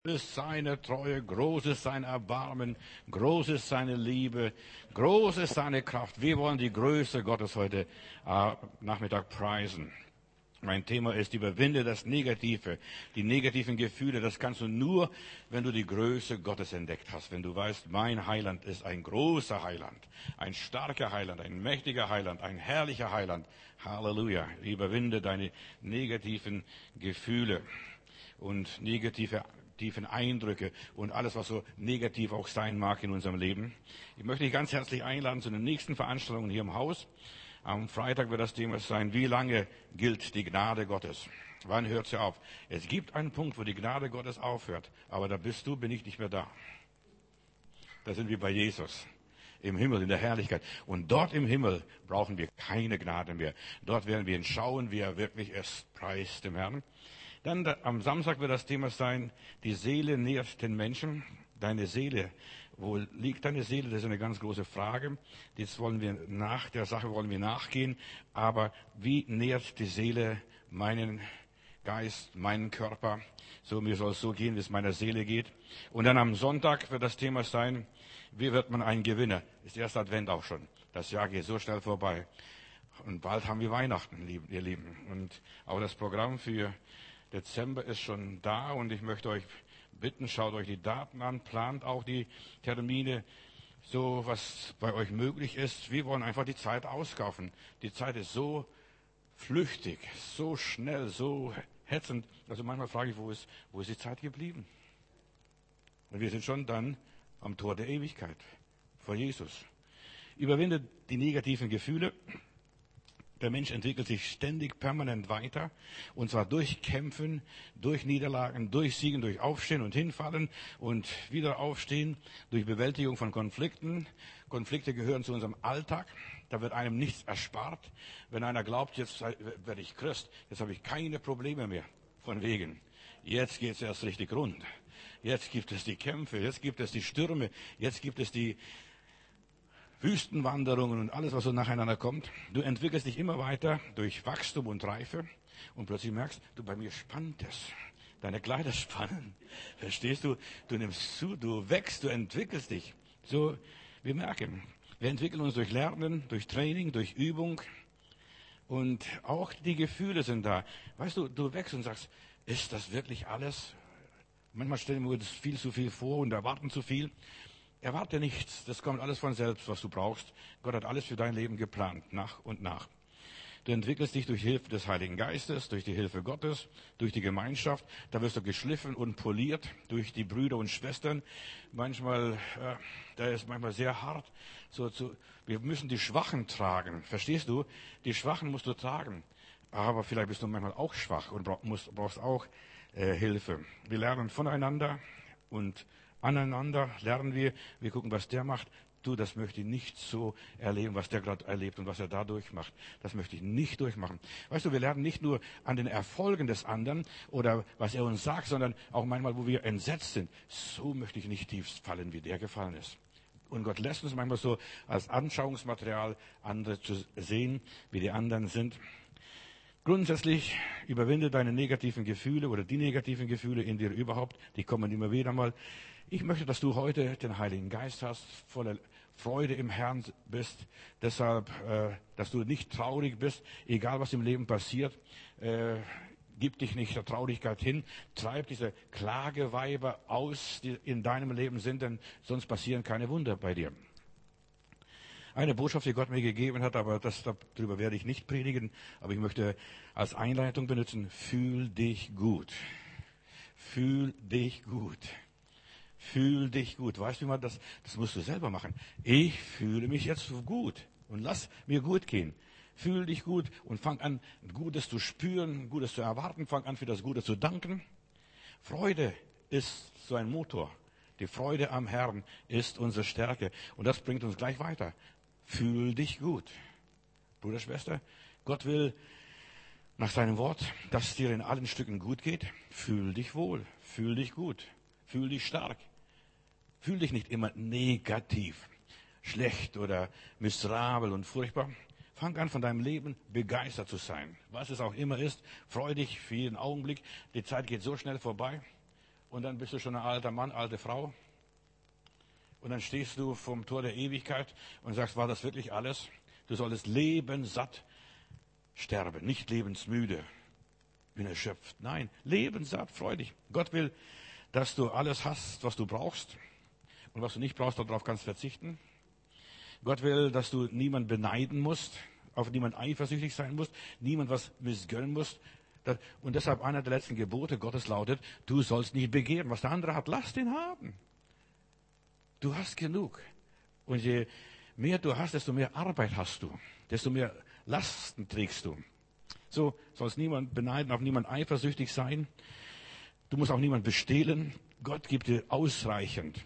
Ist seine Treue, groß ist sein Erbarmen, groß ist seine Liebe, groß ist seine Kraft. Wir wollen die Größe Gottes heute Nachmittag preisen. Mein Thema ist, überwinde das Negative, die negativen Gefühle. Das kannst du nur, wenn du die Größe Gottes entdeckt hast. Wenn du weißt, mein Heiland ist ein großer Heiland, ein starker Heiland, ein mächtiger Heiland, ein herrlicher Heiland. Halleluja. Überwinde deine negativen Gefühle und tiefen Eindrücke und alles, was so negativ auch sein mag in unserem Leben. Ich möchte dich ganz herzlich einladen zu den nächsten Veranstaltungen hier im Haus. Am Freitag wird das Thema sein, wie lange gilt die Gnade Gottes? Wann hört sie auf? Es gibt einen Punkt, wo die Gnade Gottes aufhört, aber da bin ich nicht mehr da. Da sind wir bei Jesus. Im Himmel, in der Herrlichkeit. Und dort im Himmel brauchen wir keine Gnade mehr. Dort werden wir ihn schauen, wie er wirklich ist. Preis dem Herrn. Dann am Samstag wird das Thema sein, die Seele nährt den Menschen. Deine Seele, wo liegt deine Seele? Das ist eine ganz große Frage. Jetzt der Sache wollen wir nachgehen. Aber wie nährt die Seele meinen Geist, meinen Körper? So, mir soll es so gehen, wie es meiner Seele geht. Und dann am Sonntag wird das Thema sein, wie wird man ein Gewinner? Ist der erste Advent auch schon. Das Jahr geht so schnell vorbei. Und bald haben wir Weihnachten, ihr Lieben. Und auch das Programm für Dezember ist schon da und ich möchte euch bitten, schaut euch die Daten an, plant auch die Termine, so was bei euch möglich ist. Wir wollen einfach die Zeit auskaufen. Die Zeit ist so flüchtig, so schnell, so hetzend. Also manchmal frage ich, wo ist die Zeit geblieben? Und wir sind schon dann am Tor der Ewigkeit vor Jesus. Überwindet die negativen Gefühle. Der Mensch entwickelt sich ständig, permanent weiter. Und zwar durch Kämpfen, durch Niederlagen, durch Siegen, durch Aufstehen und Hinfallen und wieder Aufstehen, durch Bewältigung von Konflikten. Konflikte gehören zu unserem Alltag. Da wird einem nichts erspart. Wenn einer glaubt, jetzt werde ich Christ, jetzt habe ich keine Probleme mehr. Von wegen. Jetzt geht es erst richtig rund. Jetzt gibt es die Kämpfe, jetzt gibt es die Stürme, jetzt gibt es die Wüstenwanderungen und alles, was so nacheinander kommt. Du entwickelst dich immer weiter durch Wachstum und Reife und plötzlich merkst du, bei mir spannt es. Deine Kleider spannen. Verstehst du? Du nimmst zu, du wächst, du entwickelst dich. So, wir merken, wir entwickeln uns durch Lernen, durch Training, durch Übung und auch die Gefühle sind da. Weißt du, du wächst und sagst, ist das wirklich alles? Manchmal stellen wir uns viel zu viel vor und erwarten zu viel. Erwarte nichts, das kommt alles von selbst, was du brauchst. Gott hat alles für dein Leben geplant, nach und nach. Du entwickelst dich durch Hilfe des Heiligen Geistes, durch die Hilfe Gottes, durch die Gemeinschaft. Da wirst du geschliffen und poliert durch die Brüder und Schwestern. Der ist manchmal sehr hart. Wir müssen die Schwachen tragen, verstehst du? Die Schwachen musst du tragen. Aber vielleicht bist du manchmal auch schwach und brauchst auch Hilfe. Wir lernen voneinander und aneinander lernen wir gucken, was der macht. Du, das möchte ich nicht so erleben, was der gerade erlebt und was er da durchmacht. Das möchte ich nicht durchmachen. Weißt du, wir lernen nicht nur an den Erfolgen des anderen oder was er uns sagt, sondern auch manchmal, wo wir entsetzt sind. So möchte ich nicht tief fallen, wie der gefallen ist. Und Gott lässt uns manchmal so als Anschauungsmaterial andere zu sehen, wie die anderen sind. Grundsätzlich überwinde deine negativen Gefühle oder die negativen Gefühle in dir überhaupt. Die kommen immer wieder mal. Ich möchte, dass du heute den Heiligen Geist hast, voller Freude im Herrn bist. Deshalb, dass du nicht traurig bist, egal was im Leben passiert. Gib dich nicht der Traurigkeit hin. Treib diese Klageweiber aus, die in deinem Leben sind, denn sonst passieren keine Wunder bei dir. Eine Botschaft, die Gott mir gegeben hat, aber darüber werde ich nicht predigen. Aber ich möchte als Einleitung benutzen, fühl dich gut. Fühl dich gut. Fühl dich gut. Weißt du, wie man das musst du selber machen. Ich fühle mich jetzt gut und lass mir gut gehen. Fühl dich gut und fang an, Gutes zu spüren, Gutes zu erwarten. Fang an, für das Gute zu danken. Freude ist so ein Motor. Die Freude am Herrn ist unsere Stärke. Und das bringt uns gleich weiter. Fühl dich gut. Bruder, Schwester, Gott will nach seinem Wort, dass es dir in allen Stücken gut geht. Fühl dich wohl. Fühl dich gut. Fühl dich stark. Fühl dich nicht immer negativ, schlecht oder miserabel und furchtbar. Fang an, von deinem Leben begeistert zu sein. Was es auch immer ist, freu dich für jeden Augenblick. Die Zeit geht so schnell vorbei. und dann bist du schon ein alter Mann, alte Frau. Und dann stehst du vom Tor der Ewigkeit und sagst, war das wirklich alles? Du solltest lebenssatt sterben, nicht lebensmüde, bin erschöpft. Nein, lebenssatt, freudig. Gott will, dass du alles hast, was du brauchst. Und was du nicht brauchst, darauf kannst du verzichten. Gott will, dass du niemand beneiden musst, auf niemand eifersüchtig sein musst, niemand was missgönnen musst. Und deshalb einer der letzten Gebote Gottes lautet, du sollst nicht begehren. Was der andere hat, lass den haben. Du hast genug. Und je mehr du hast, desto mehr Arbeit hast du. Desto mehr Lasten trägst du. So sollst niemand beneiden, auf niemand eifersüchtig sein. Du musst auch niemand bestehlen. Gott gibt dir ausreichend.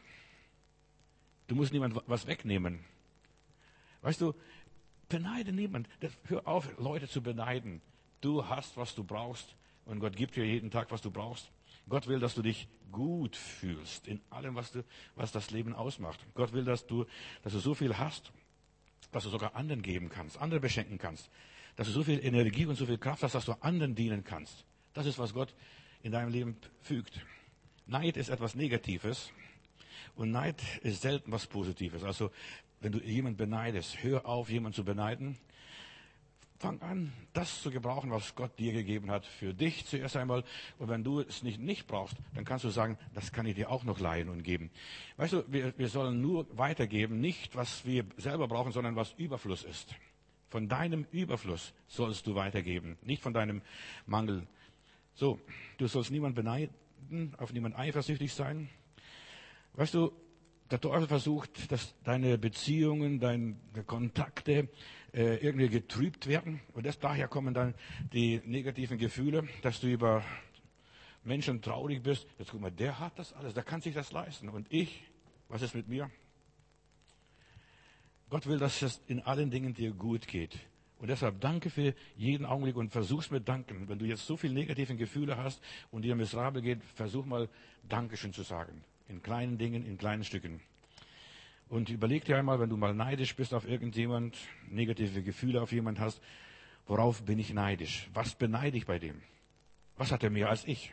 Du musst niemand was wegnehmen. Weißt du, beneide niemand. Hör auf, Leute zu beneiden. Du hast, was du brauchst. Und Gott gibt dir jeden Tag, was du brauchst. Gott will, dass du dich gut fühlst in allem, was das Leben ausmacht. Gott will, dass du so viel hast, dass du sogar anderen geben kannst, andere beschenken kannst. Dass du so viel Energie und so viel Kraft hast, dass du anderen dienen kannst. Das ist, was Gott in deinem Leben fügt. Neid ist etwas Negatives. Und Neid ist selten was Positives. Also, wenn du jemanden beneidest, hör auf, jemanden zu beneiden. Fang an, das zu gebrauchen, was Gott dir gegeben hat, für dich zuerst einmal. Und wenn du es nicht brauchst, dann kannst du sagen, das kann ich dir auch noch leihen und geben. Weißt du, wir sollen nur weitergeben, nicht was wir selber brauchen, sondern was Überfluss ist. Von deinem Überfluss sollst du weitergeben, nicht von deinem Mangel. So, du sollst niemand beneiden, auf niemand eifersüchtig sein. Weißt du, der Teufel versucht, dass deine Beziehungen, deine Kontakte irgendwie getrübt werden. Und daher kommen dann die negativen Gefühle, dass du über Menschen traurig bist. Jetzt guck mal, der hat das alles, der kann sich das leisten. Und ich, was ist mit mir? Gott will, dass es in allen Dingen dir gut geht. Und deshalb danke für jeden Augenblick und versuch's mit Danken. Wenn du jetzt so viele negative Gefühle hast und dir miserabel geht, versuch mal Dankeschön zu sagen. In kleinen Dingen, in kleinen Stücken. Und überleg dir einmal, wenn du mal neidisch bist auf irgendjemand, negative Gefühle auf jemand hast, worauf bin ich neidisch? Was beneide ich bei dem? Was hat er mehr als ich?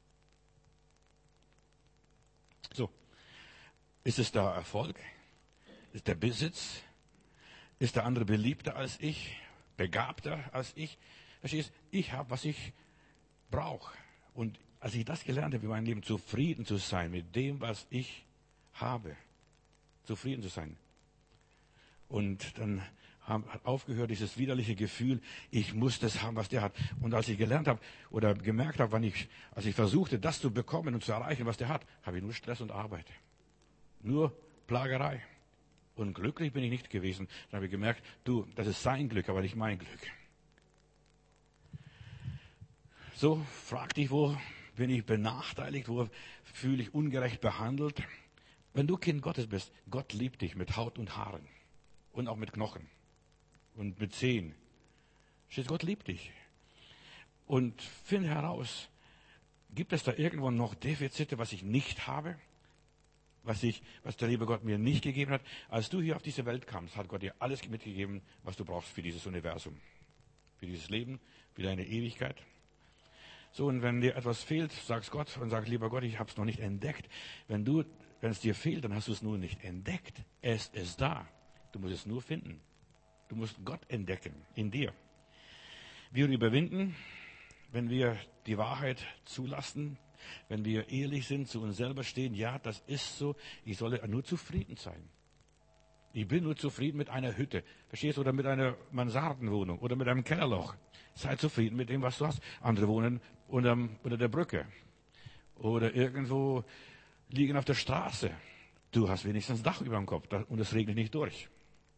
So. Ist es der Erfolg? Ist der Besitz? Ist der andere beliebter als ich? Begabter als ich? Verstehst? Ich habe, was ich brauche. Und als ich das gelernt habe, in meinem Leben zufrieden zu sein mit dem, was ich habe, zufrieden zu sein. Und dann hat aufgehört dieses widerliche Gefühl, ich muss das haben, was der hat. Und als ich gelernt habe oder gemerkt habe, als ich versuchte, das zu bekommen und zu erreichen, was der hat, habe ich nur Stress und Arbeit. Nur Plagerei. Und glücklich bin ich nicht gewesen. Dann habe ich gemerkt, das ist sein Glück, aber nicht mein Glück. So, frag dich, wo bin ich benachteiligt, wo fühle ich ungerecht behandelt? Wenn du Kind Gottes bist, Gott liebt dich mit Haut und Haaren und auch mit Knochen und mit Zehen. Gott liebt dich. Und finde heraus, gibt es da irgendwo noch Defizite, was ich nicht habe? Was der liebe Gott mir nicht gegeben hat? Als du hier auf diese Welt kamst, hat Gott dir alles mitgegeben, was du brauchst für dieses Universum. Für dieses Leben, für deine Ewigkeit. So, und wenn dir etwas fehlt, sag's Gott und sag, lieber Gott, ich habe es noch nicht entdeckt. Wenn es dir fehlt, dann hast du es nur nicht entdeckt. Es ist da. Du musst es nur finden. Du musst Gott entdecken in dir. Wir überwinden, wenn wir die Wahrheit zulassen, wenn wir ehrlich sind, zu uns selber stehen. Ja, das ist so. Ich solle nur zufrieden sein. Ich bin nur zufrieden mit einer Hütte. Verstehst du? Oder mit einer Mansardenwohnung oder mit einem Kellerloch. Sei zufrieden mit dem, was du hast. Andere wohnen unter der Brücke. Oder irgendwo liegen auf der Straße. Du hast wenigstens Dach über dem Kopf und es regnet nicht durch.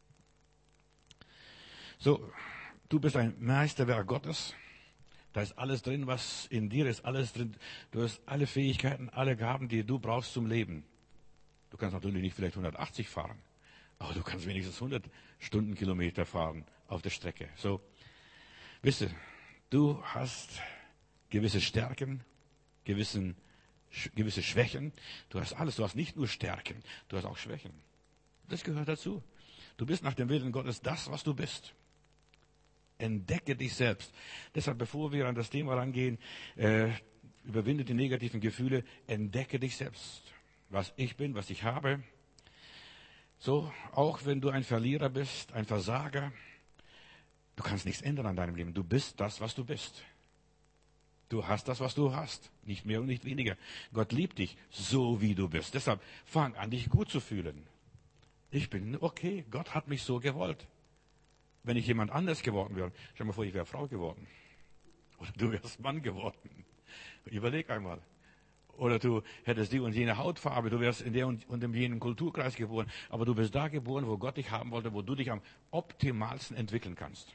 So, du bist ein Meisterwerk Gottes. Da ist alles drin, was in dir ist, alles drin. Du hast alle Fähigkeiten, alle Gaben, die du brauchst zum Leben. Du kannst natürlich nicht vielleicht 180 fahren. Aber du kannst wenigstens 100 Stundenkilometer fahren auf der Strecke. So, wisse, du hast gewisse Stärken, gewisse Schwächen. Du hast alles. Du hast nicht nur Stärken, du hast auch Schwächen. Das gehört dazu. Du bist nach dem Willen Gottes das, was du bist. Entdecke dich selbst. Deshalb, bevor wir an das Thema rangehen, Überwinde die negativen Gefühle, entdecke dich selbst. Was ich bin, was ich habe. So, auch wenn du ein Verlierer bist, ein Versager, du kannst nichts ändern an deinem Leben. Du bist das, was du bist. Du hast das, was du hast. Nicht mehr und nicht weniger. Gott liebt dich, so wie du bist. Deshalb fang an, dich gut zu fühlen. Ich bin okay. Gott hat mich so gewollt. Wenn ich jemand anders geworden wäre, stell dir mal vor, ich wäre Frau geworden. Oder du wärst Mann geworden. Überleg einmal. Oder du hättest die und jene Hautfarbe, du wärst in der und in jenem Kulturkreis geboren. Aber du bist da geboren, wo Gott dich haben wollte, wo du dich am optimalsten entwickeln kannst.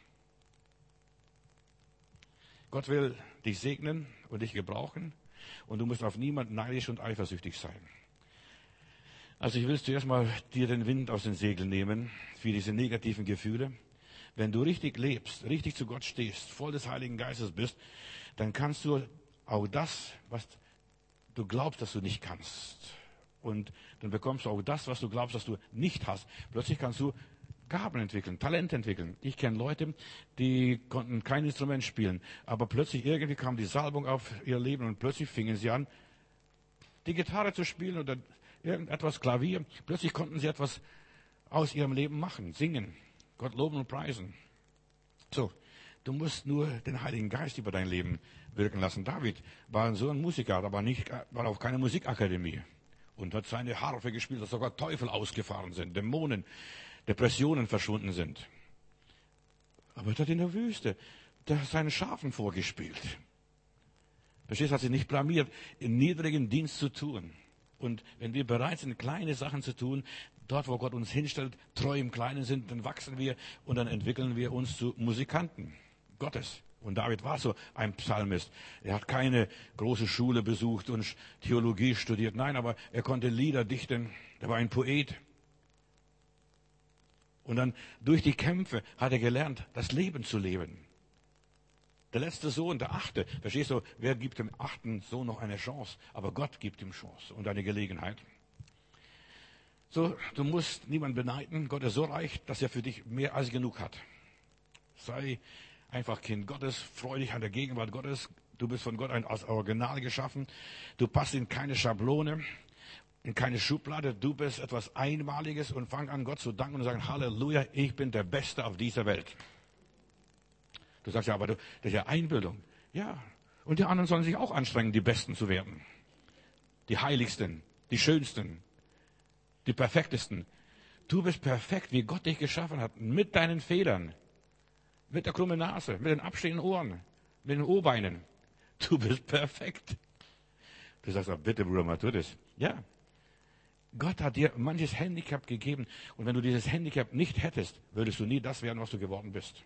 Gott will dich segnen und dich gebrauchen. Und du musst auf niemanden neidisch und eifersüchtig sein. Also ich will zuerst mal dir den Wind aus den Segeln nehmen für diese negativen Gefühle. Wenn du richtig lebst, richtig zu Gott stehst, voll des Heiligen Geistes bist, dann kannst du auch das, was du glaubst, dass du nicht kannst. Und dann bekommst du auch das, was du glaubst, dass du nicht hast. Plötzlich kannst du Gaben entwickeln, Talent entwickeln. Ich kenne Leute, die konnten kein Instrument spielen, aber plötzlich irgendwie kam die Salbung auf ihr Leben und plötzlich fingen sie an, die Gitarre zu spielen oder irgendetwas Klavier. Plötzlich konnten sie etwas aus ihrem Leben machen, singen, Gott loben und preisen. So, du musst nur den Heiligen Geist über dein Leben wirken lassen. David war so ein Musiker, aber war auf keine Musikakademie und hat seine Harfe gespielt, dass sogar Teufel ausgefahren sind, Dämonen, Depressionen verschwunden sind. Aber er hat in der Wüste seinen Schafen vorgespielt. Verstehst du, hat sich nicht blamiert, im niedrigen Dienst zu tun. Und wenn wir bereit sind, kleine Sachen zu tun, dort, wo Gott uns hinstellt, treu im Kleinen sind, dann wachsen wir und dann entwickeln wir uns zu Musikanten Gottes. Und David war so ein Psalmist. Er hat keine große Schule besucht und Theologie studiert. Nein, aber er konnte Lieder dichten. Er war ein Poet. Und dann durch die Kämpfe hat er gelernt, das Leben zu leben. Der letzte Sohn, der 8. Verstehst du, wer gibt dem 8. Sohn noch eine Chance? Aber Gott gibt ihm Chance und eine Gelegenheit. So, du musst niemanden beneiden. Gott ist so reich, dass er für dich mehr als genug hat. Sei einfach Kind Gottes, freu dich an der Gegenwart Gottes. Du bist von Gott als Original geschaffen. Du passt in keine Schablone, in keine Schublade. Du bist etwas Einmaliges und fang an, Gott zu danken und sagen, Halleluja, ich bin der Beste auf dieser Welt. Du sagst ja, aber das ist ja Einbildung. Ja, und die anderen sollen sich auch anstrengen, die Besten zu werden. Die Heiligsten, die Schönsten, die Perfektesten. Du bist perfekt, wie Gott dich geschaffen hat, mit deinen Fehlern, mit der krummen Nase, mit den abstehenden Ohren, mit den O-Beinen. Du bist perfekt. Du sagst, aber bitte, Bruder, mal tu das. Ja. Gott hat dir manches Handicap gegeben. Und wenn du dieses Handicap nicht hättest, würdest du nie das werden, was du geworden bist.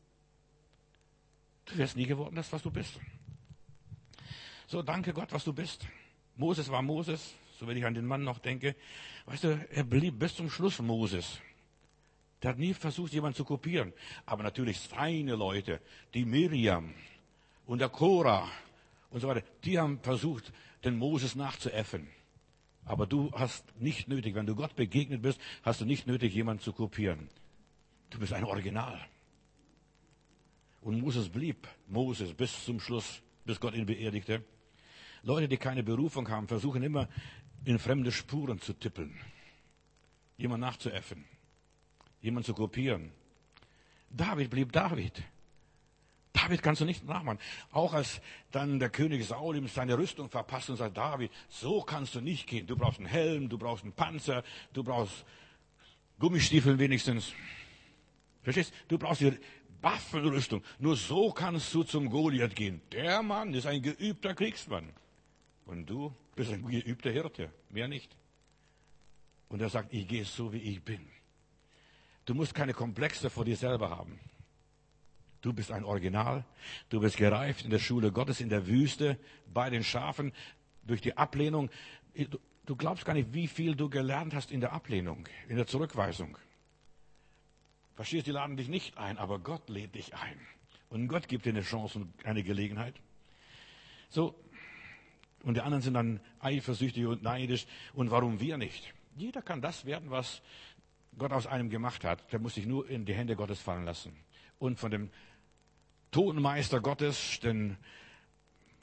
Du wärst nie geworden, das, was du bist. So, danke Gott, was du bist. Moses war Moses, so wenn ich an den Mann noch denke. Weißt du, er blieb bis zum Schluss Moses. Der hat nie versucht, jemanden zu kopieren. Aber natürlich seine Leute, die Miriam und der Korah und so weiter, die haben versucht, den Moses nachzuäffen. Aber du hast nicht nötig, wenn du Gott begegnet bist, hast du nicht nötig, jemanden zu kopieren. Du bist ein Original. Und Moses blieb Moses bis zum Schluss, bis Gott ihn beerdigte. Leute, die keine Berufung haben, versuchen immer in fremde Spuren zu tippeln. Jemand nachzuäffen. Jemand zu kopieren. David blieb David. David kannst du nicht nachmachen. Auch als dann der König Saul ihm seine Rüstung verpasst und sagt, David, so kannst du nicht gehen. Du brauchst einen Helm, du brauchst einen Panzer, du brauchst Gummistiefel wenigstens. Verstehst? Du brauchst die Waffenrüstung. Nur so kannst du zum Goliath gehen. Der Mann ist ein geübter Kriegsmann. Und du bist ein geübter Hirte. Mehr nicht. Und er sagt, ich gehe so, wie ich bin. Du musst keine Komplexe vor dir selber haben. Du bist ein Original. Du bist gereift in der Schule Gottes, in der Wüste, bei den Schafen, durch die Ablehnung. Du glaubst gar nicht, wie viel du gelernt hast in der Ablehnung, in der Zurückweisung. Verstehst, die laden dich nicht ein, aber Gott lädt dich ein. Und Gott gibt dir eine Chance und eine Gelegenheit. So. Und die anderen sind dann eifersüchtig und neidisch. Und warum wir nicht? Jeder kann das werden, was Gott aus einem gemacht hat. Der muss sich nur in die Hände Gottes fallen lassen. Und von dem Tonmeister Gottes, den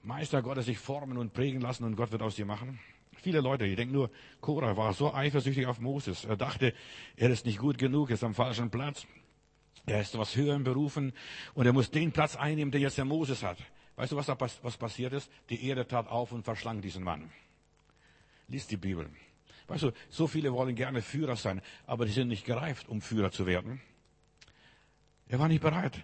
Meister Gottes sich formen und prägen lassen und Gott wird aus dir machen? Viele Leute, ich denke nur, Korah war so eifersüchtig auf Moses. Er dachte, er ist nicht gut genug, ist am falschen Platz. Er ist zu was Höherem berufen und er muss den Platz einnehmen, den jetzt der Moses hat. Weißt du, was passiert ist? Die Erde tat auf und verschlang diesen Mann. Lies die Bibel. Weißt du, so viele wollen gerne Führer sein, aber die sind nicht gereift, um Führer zu werden. Er war nicht bereit,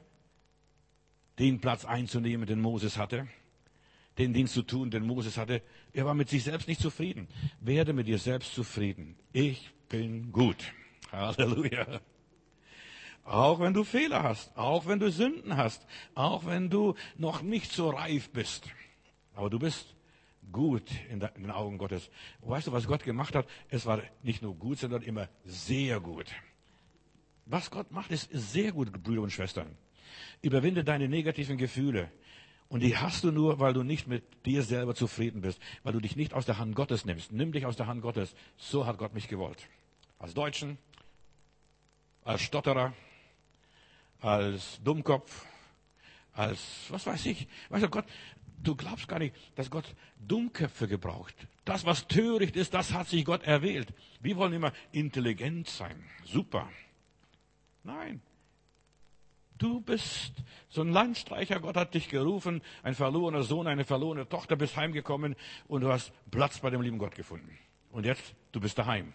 den Platz einzunehmen, den Moses hatte, den Dienst zu tun, den Moses hatte. Er war mit sich selbst nicht zufrieden. Werde mit dir selbst zufrieden. Ich bin gut. Halleluja. Auch wenn du Fehler hast, auch wenn du Sünden hast, auch wenn du noch nicht so reif bist. Aber du bist gut in den Augen Gottes. Weißt du, was Gott gemacht hat? Es war nicht nur gut, sondern immer sehr gut. Was Gott macht, ist sehr gut, Brüder und Schwestern. Überwinde deine negativen Gefühle. Und die hast du nur, weil du nicht mit dir selber zufrieden bist, weil du dich nicht aus der Hand Gottes nimmst. Nimm dich aus der Hand Gottes. So hat Gott mich gewollt. Als Deutschen, als Stotterer, als Dummkopf, als, was weiß ich. Weißt du, Gott, du glaubst gar nicht, dass Gott Dummköpfe gebraucht. Das, was töricht ist, das hat sich Gott erwählt. Wir wollen immer intelligent sein. Super. Nein. Du bist so ein Landstreicher. Gott hat dich gerufen. Ein verlorener Sohn, eine verlorene Tochter, bist heimgekommen und du hast Platz bei dem lieben Gott gefunden. Und jetzt, du bist daheim.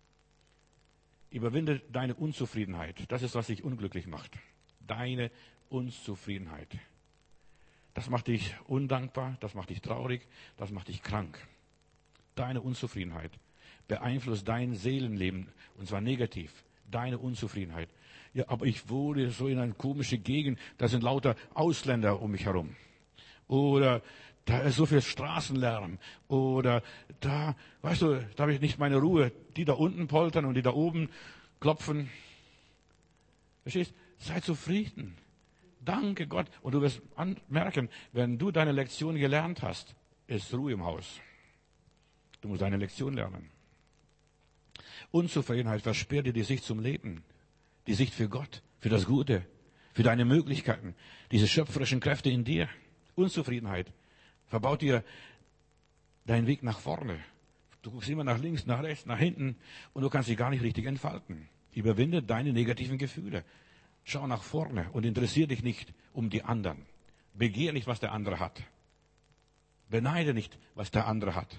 Überwinde deine Unzufriedenheit. Das ist, was dich unglücklich macht. Deine Unzufriedenheit. Das macht dich undankbar, das macht dich traurig, das macht dich krank. Deine Unzufriedenheit beeinflusst dein Seelenleben, und zwar negativ. Deine Unzufriedenheit. Ja, aber ich wohne so in einer komischen Gegend, da sind lauter Ausländer um mich herum. Oder da ist so viel Straßenlärm. Oder da, weißt du, da habe ich nicht meine Ruhe. Die da unten poltern und die da oben klopfen. Verstehst? Sei zufrieden. Danke Gott. Und du wirst merken, wenn du deine Lektion gelernt hast, ist Ruhe im Haus. Du musst deine Lektion lernen. Unzufriedenheit versperrt dir die Sicht zum Leben. Die Sicht für Gott, für das Gute, für deine Möglichkeiten, diese schöpferischen Kräfte in dir. Unzufriedenheit verbaut dir deinen Weg nach vorne. Du guckst immer nach links, nach rechts, nach hinten und du kannst dich gar nicht richtig entfalten. Überwinde deine negativen Gefühle. Schau nach vorne und interessiere dich nicht um die anderen. Begehre nicht, was der andere hat. Beneide nicht, was der andere hat.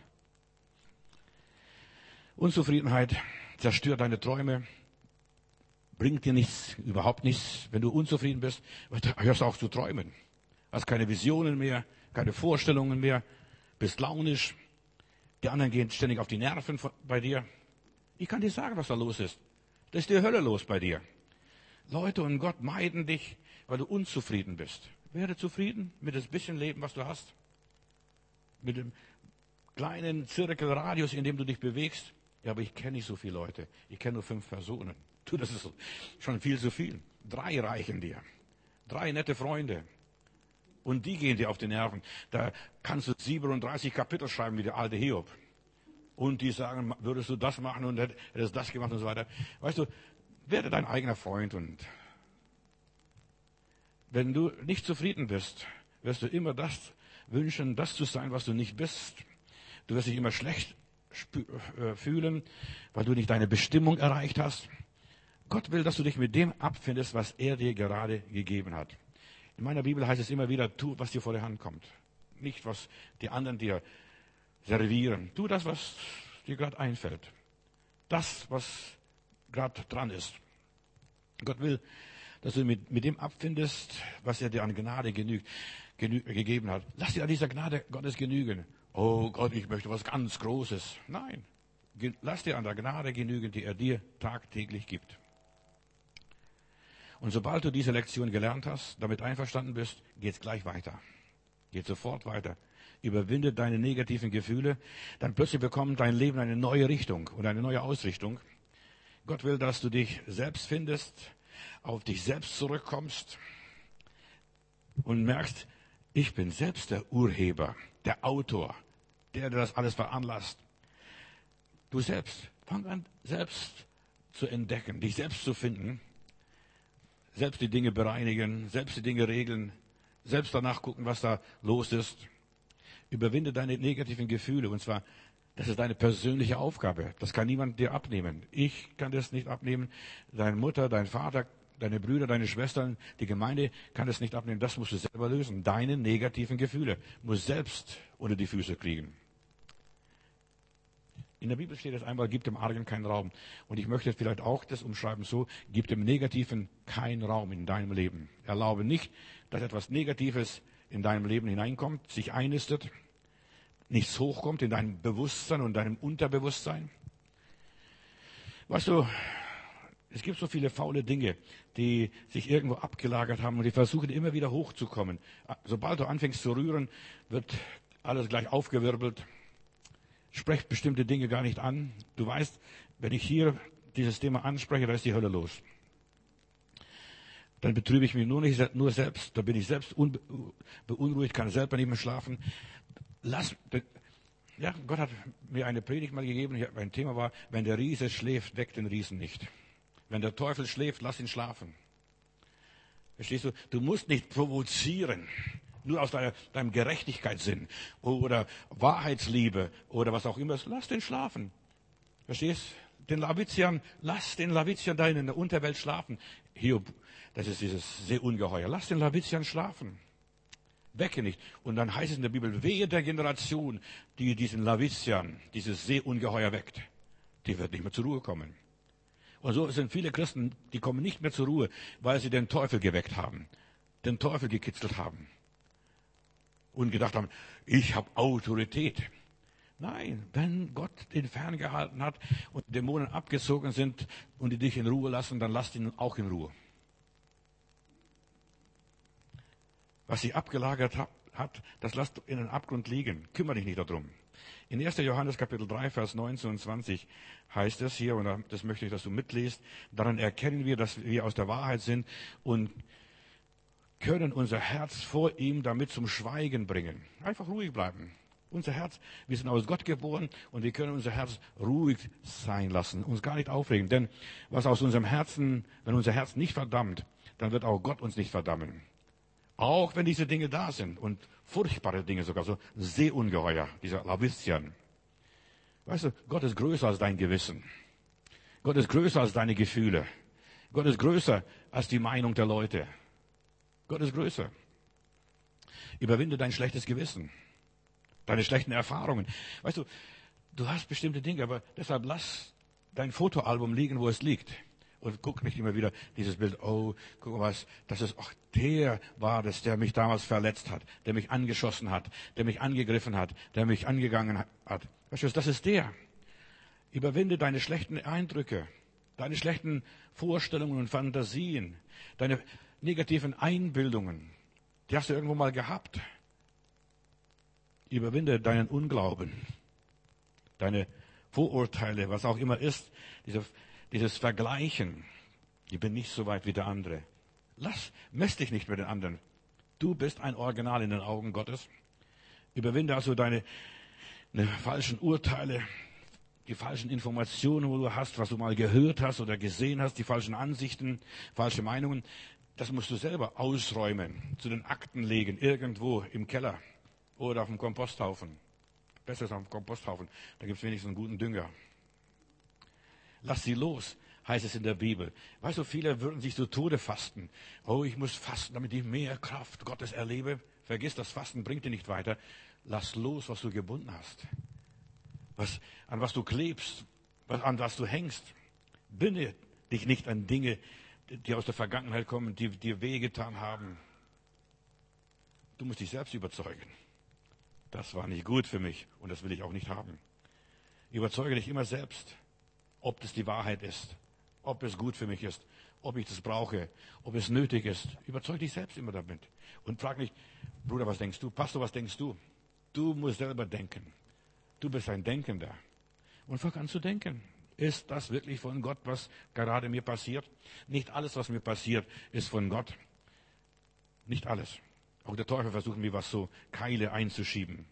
Unzufriedenheit zerstört deine Träume, bringt dir nichts, überhaupt nichts. Wenn du unzufrieden bist, hörst du auf zu träumen. Hast keine Visionen mehr, keine Vorstellungen mehr, bist launisch. Die anderen gehen ständig auf die Nerven bei dir. Ich kann dir sagen, was da los ist. Da ist die Hölle los bei dir. Leute und Gott meiden dich, weil du unzufrieden bist. Werde zufrieden mit dem bisschen Leben, was du hast. Mit dem kleinen Zirkelradius, in dem du dich bewegst. Ja, aber ich kenne nicht so viele Leute. Ich kenne nur 5 Personen. Du, das ist schon viel zu viel. 3 reichen dir. 3 nette Freunde. Und die gehen dir auf die Nerven. Da kannst du 37 Kapitel schreiben wie der alte Hiob. Und die sagen, würdest du das machen und hättest das gemacht und so weiter. Weißt du, werde dein eigener Freund. Und wenn du nicht zufrieden bist, wirst du immer das wünschen, das zu sein, was du nicht bist. Du wirst dich immer schlecht fühlen, weil du nicht deine Bestimmung erreicht hast. Gott will, dass du dich mit dem abfindest, was er dir gerade gegeben hat. In meiner Bibel heißt es immer wieder, tu, was dir vor der Hand kommt. Nicht, was die anderen dir servieren. Tu das, was dir gerade einfällt. Das, was gerade dran ist. Gott will, dass du mit dem abfindest, was er dir an Gnade gegeben hat. Lass dir an dieser Gnade Gottes genügen. Oh Gott, ich möchte was ganz Großes. Nein, lass dir an der Gnade genügen, die er dir tagtäglich gibt. Und sobald du diese Lektion gelernt hast, damit einverstanden bist, geht's gleich weiter. Geht sofort weiter. Überwinde deine negativen Gefühle, dann plötzlich bekommt dein Leben eine neue Richtung oder eine neue Ausrichtung. Gott will, dass du dich selbst findest, auf dich selbst zurückkommst und merkst, ich bin selbst der Urheber, der Autor, der das alles veranlasst. Du selbst, fang an, selbst zu entdecken, dich selbst zu finden, selbst die Dinge bereinigen, selbst die Dinge regeln, selbst danach gucken, was da los ist. Überwinde deine negativen Gefühle. Und zwar, das ist deine persönliche Aufgabe. Das kann niemand dir abnehmen. Ich kann das nicht abnehmen. Deine Mutter, dein Vater, deine Brüder, deine Schwestern, die Gemeinde kann das nicht abnehmen. Das musst du selber lösen. Deine negativen Gefühle musst selbst unter die Füße kriegen. In der Bibel steht es einmal, gib dem Argen keinen Raum. Und ich möchte vielleicht auch das umschreiben so, gib dem Negativen keinen Raum in deinem Leben. Erlaube nicht, dass etwas Negatives in deinem Leben hineinkommt, sich einnistet, nichts hochkommt in deinem Bewusstsein und deinem Unterbewusstsein. Weißt du, es gibt so viele faule Dinge, die sich irgendwo abgelagert haben und die versuchen immer wieder hochzukommen. Sobald du anfängst zu rühren, wird alles gleich aufgewirbelt. Sprecht bestimmte Dinge gar nicht an. Du weißt, wenn ich hier dieses Thema anspreche, da ist die Hölle los. Dann betrübe ich mich nur selbst. Da bin ich selbst beunruhigt, kann selber nicht mehr schlafen. Gott hat mir eine Predigt mal gegeben. Mein Thema war, wenn der Riese schläft, weckt den Riesen nicht. Wenn der Teufel schläft, lass ihn schlafen. Verstehst du? Du musst nicht provozieren. Nur aus deinem Gerechtigkeitssinn oder Wahrheitsliebe oder was auch immer. Lass den schlafen. Verstehst? Lass den Lavizian da in der Unterwelt schlafen. Hiob, das ist dieses Seeungeheuer. Lass den Lavizian schlafen. Wecke nicht. Und dann heißt es in der Bibel, wehe der Generation, die diesen Lavizian, dieses Seeungeheuer weckt. Die wird nicht mehr zur Ruhe kommen. Und so sind viele Christen, die kommen nicht mehr zur Ruhe, weil sie den Teufel geweckt haben, den Teufel gekitzelt haben. Und gedacht haben, ich habe Autorität. Nein, wenn Gott den ferngehalten hat und Dämonen abgezogen sind und die dich in Ruhe lassen, dann lass ihn auch in Ruhe. Was sie abgelagert hat, das lasst in den Abgrund liegen. Kümmere dich nicht darum. In 1. Johannes Kapitel 3, Vers 19 und 20 heißt es hier, und das möchte ich, dass du mitliest, daran erkennen wir, dass wir aus der Wahrheit sind und können unser Herz vor ihm damit zum Schweigen bringen. Einfach ruhig bleiben. Unser Herz, wir sind aus Gott geboren und wir können unser Herz ruhig sein lassen, uns gar nicht aufregen. Denn was aus unserem Herzen, wenn unser Herz nicht verdammt, dann wird auch Gott uns nicht verdammen. Auch wenn diese Dinge da sind und furchtbare Dinge sogar, so Seeungeheuer, dieser Lavizian. Weißt du, Gott ist größer als dein Gewissen. Gott ist größer als deine Gefühle. Gott ist größer als die Meinung der Leute. Gott ist größer. Überwinde dein schlechtes Gewissen, deine schlechten Erfahrungen. Weißt du, du hast bestimmte Dinge, aber deshalb lass dein Fotoalbum liegen, wo es liegt. Und guck nicht immer wieder dieses Bild, oh, guck mal was, der war das, der mich damals verletzt hat, der mich angeschossen hat, der mich angegriffen hat, der mich angegangen hat. Weißt du, das ist der. Überwinde deine schlechten Eindrücke, deine schlechten Vorstellungen und Fantasien, deine negativen Einbildungen. Die hast du irgendwo mal gehabt. Überwinde deinen Unglauben, deine Vorurteile, was auch immer ist, dieses Vergleichen. Ich bin nicht so weit wie der andere. Mess dich nicht mit den anderen. Du bist ein Original in den Augen Gottes. Überwinde also deine falschen Urteile, die falschen Informationen, wo du hast, was du mal gehört hast oder gesehen hast, die falschen Ansichten, falsche Meinungen. Das musst du selber ausräumen, zu den Akten legen, irgendwo im Keller oder auf dem Komposthaufen. Besser ist auf dem Komposthaufen, da gibt es wenigstens einen guten Dünger. Lass sie los, heißt es in der Bibel. Weißt du, viele würden sich zu Tode fasten. Oh, ich muss fasten, damit ich mehr Kraft Gottes erlebe. Vergiss, das Fasten bringt dir nicht weiter. Lass los, was du gebunden hast. An was du klebst, an was du hängst. Binde dich nicht an Dinge, die aus der Vergangenheit kommen, die dir wehgetan haben. Du musst dich selbst überzeugen. Das war nicht gut für mich und das will ich auch nicht haben. Überzeuge dich immer selbst, ob das die Wahrheit ist, ob es gut für mich ist, ob ich das brauche, ob es nötig ist. Überzeug dich selbst immer damit. Und frag nicht, Bruder, was denkst du? Pastor, was denkst du? Du musst selber denken. Du bist ein Denkender. Und fang an zu denken. Ist das wirklich von Gott, was gerade mir passiert? Nicht alles, was mir passiert, ist von Gott. Nicht alles. Auch der Teufel versucht mir was so Keile einzuschieben.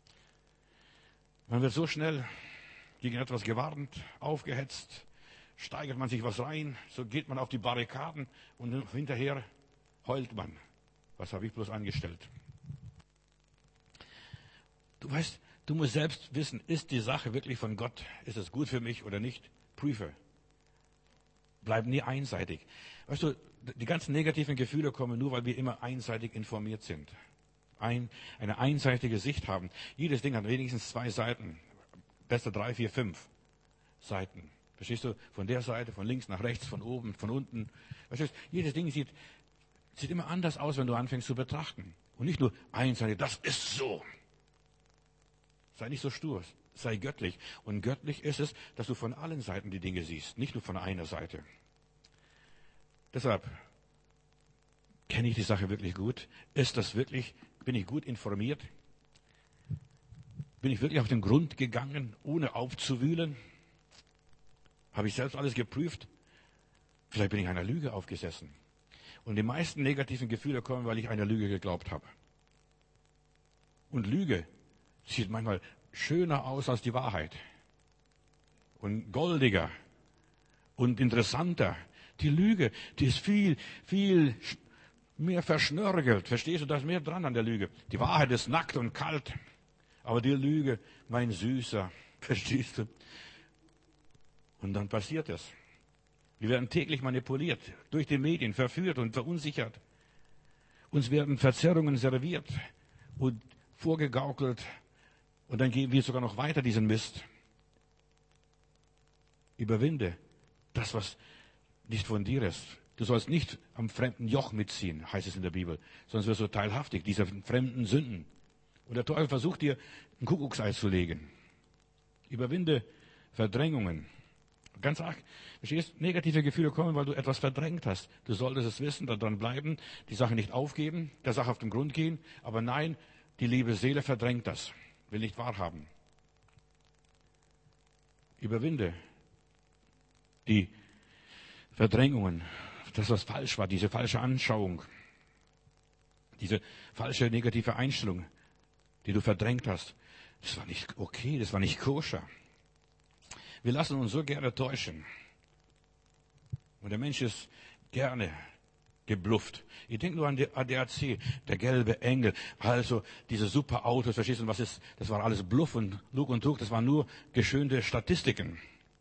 Man wird so schnell gegen etwas gewarnt, aufgehetzt, steigert man sich was rein, so geht man auf die Barrikaden und hinterher heult man. Was habe ich bloß angestellt? Du weißt, du musst selbst wissen, ist die Sache wirklich von Gott? Ist es gut für mich oder nicht? Prüfe. Bleib nie einseitig. Weißt du, die ganzen negativen Gefühle kommen nur, weil wir immer einseitig informiert sind. Eine einseitige Sicht haben. Jedes Ding hat wenigstens 2 Seiten. Besser 3, 4, 5 Seiten. Verstehst du? Von der Seite, von links nach rechts, von oben, von unten. Verstehst du? Jedes Ding sieht immer anders aus, wenn du anfängst zu betrachten. Und nicht nur einseitig, das ist so. Sei nicht so stur. Sei göttlich. Und göttlich ist es, dass du von allen Seiten die Dinge siehst, nicht nur von einer Seite. Deshalb kenne ich die Sache wirklich gut. Bin ich gut informiert? Bin ich wirklich auf den Grund gegangen, ohne aufzuwühlen? Habe ich selbst alles geprüft? Vielleicht bin ich einer Lüge aufgesessen. Und die meisten negativen Gefühle kommen, weil ich einer Lüge geglaubt habe. Und Lüge sieht manchmal schöner aus als die Wahrheit. Und goldiger und interessanter. Die Lüge, die ist viel, viel mehr verschnörkelt. Verstehst du, da ist mehr dran an der Lüge. Die Wahrheit ist nackt und kalt. Aber die Lüge, mein Süßer, verstehst du? Und dann passiert es. Wir werden täglich manipuliert, durch die Medien verführt und verunsichert. Uns werden Verzerrungen serviert und vorgegaukelt. Und dann geben wir sogar noch weiter diesen Mist. Überwinde das, was nicht von dir ist. Du sollst nicht am fremden Joch mitziehen, heißt es in der Bibel. Sonst wirst du teilhaftig dieser fremden Sünden. Und der Teufel versucht dir ein Kuckucksei zu legen. Überwinde Verdrängungen. Ganz arg, verstehst? Negative Gefühle kommen, weil du etwas verdrängt hast. Du solltest es wissen, daran bleiben, die Sache nicht aufgeben, der Sache auf den Grund gehen. Aber nein, die liebe Seele verdrängt das, will nicht wahrhaben. Überwinde die Verdrängungen, das, was falsch war, diese falsche Anschauung, diese falsche negative Einstellung, die du verdrängt hast. Das war nicht okay, das war nicht koscher. Wir lassen uns so gerne täuschen. Und der Mensch ist gerne geblufft. Ich denke nur an die ADAC, der gelbe Engel, also diese super Autos, verstehst du, das war alles Bluff und Lug und Trug, das waren nur geschönte Statistiken.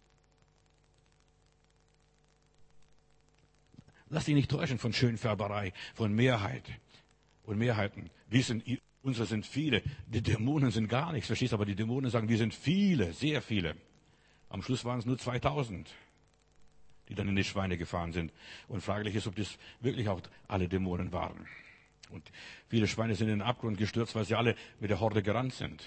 Lass dich nicht täuschen von Schönfärberei, von Mehrheit und Mehrheiten. Unsere sind viele, die Dämonen sind gar nichts, verstehst du, aber die Dämonen sagen, wir sind viele, sehr viele. Am Schluss waren es nur 2000, die dann in die Schweine gefahren sind. Und fraglich ist, ob das wirklich auch alle Dämonen waren. Und viele Schweine sind in den Abgrund gestürzt, weil sie alle mit der Horde gerannt sind.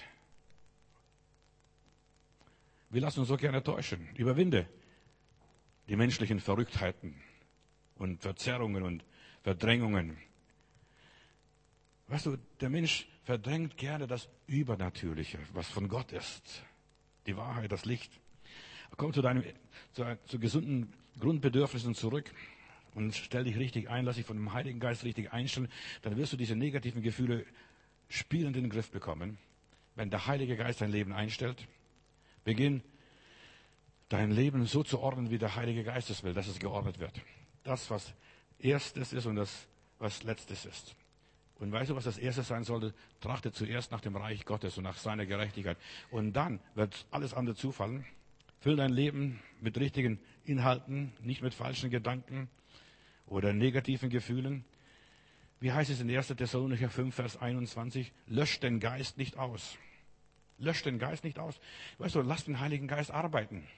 Wir lassen uns so gerne täuschen. Überwinde die menschlichen Verrücktheiten und Verzerrungen und Verdrängungen. Weißt du, der Mensch verdrängt gerne das Übernatürliche, was von Gott ist. Die Wahrheit, das Licht. Komm zu gesunden Grundbedürfnissen zurück und stell dich richtig ein, lass dich von dem Heiligen Geist richtig einstellen. Dann wirst du diese negativen Gefühle spielend in den Griff bekommen. Wenn der Heilige Geist dein Leben einstellt, beginn dein Leben so zu ordnen, wie der Heilige Geist es will, dass es geordnet wird. Das, was Erstes ist und das, was Letztes ist. Und weißt du, was das Erste sein sollte? Trachte zuerst nach dem Reich Gottes und nach seiner Gerechtigkeit. Und dann wird alles andere zufallen. Füll dein Leben mit richtigen Inhalten, nicht mit falschen Gedanken oder negativen Gefühlen. Wie heißt es in 1. Thessalonicher 5, Vers 21? Löscht den Geist nicht aus. Löscht den Geist nicht aus. Weißt du, lass den Heiligen Geist arbeiten.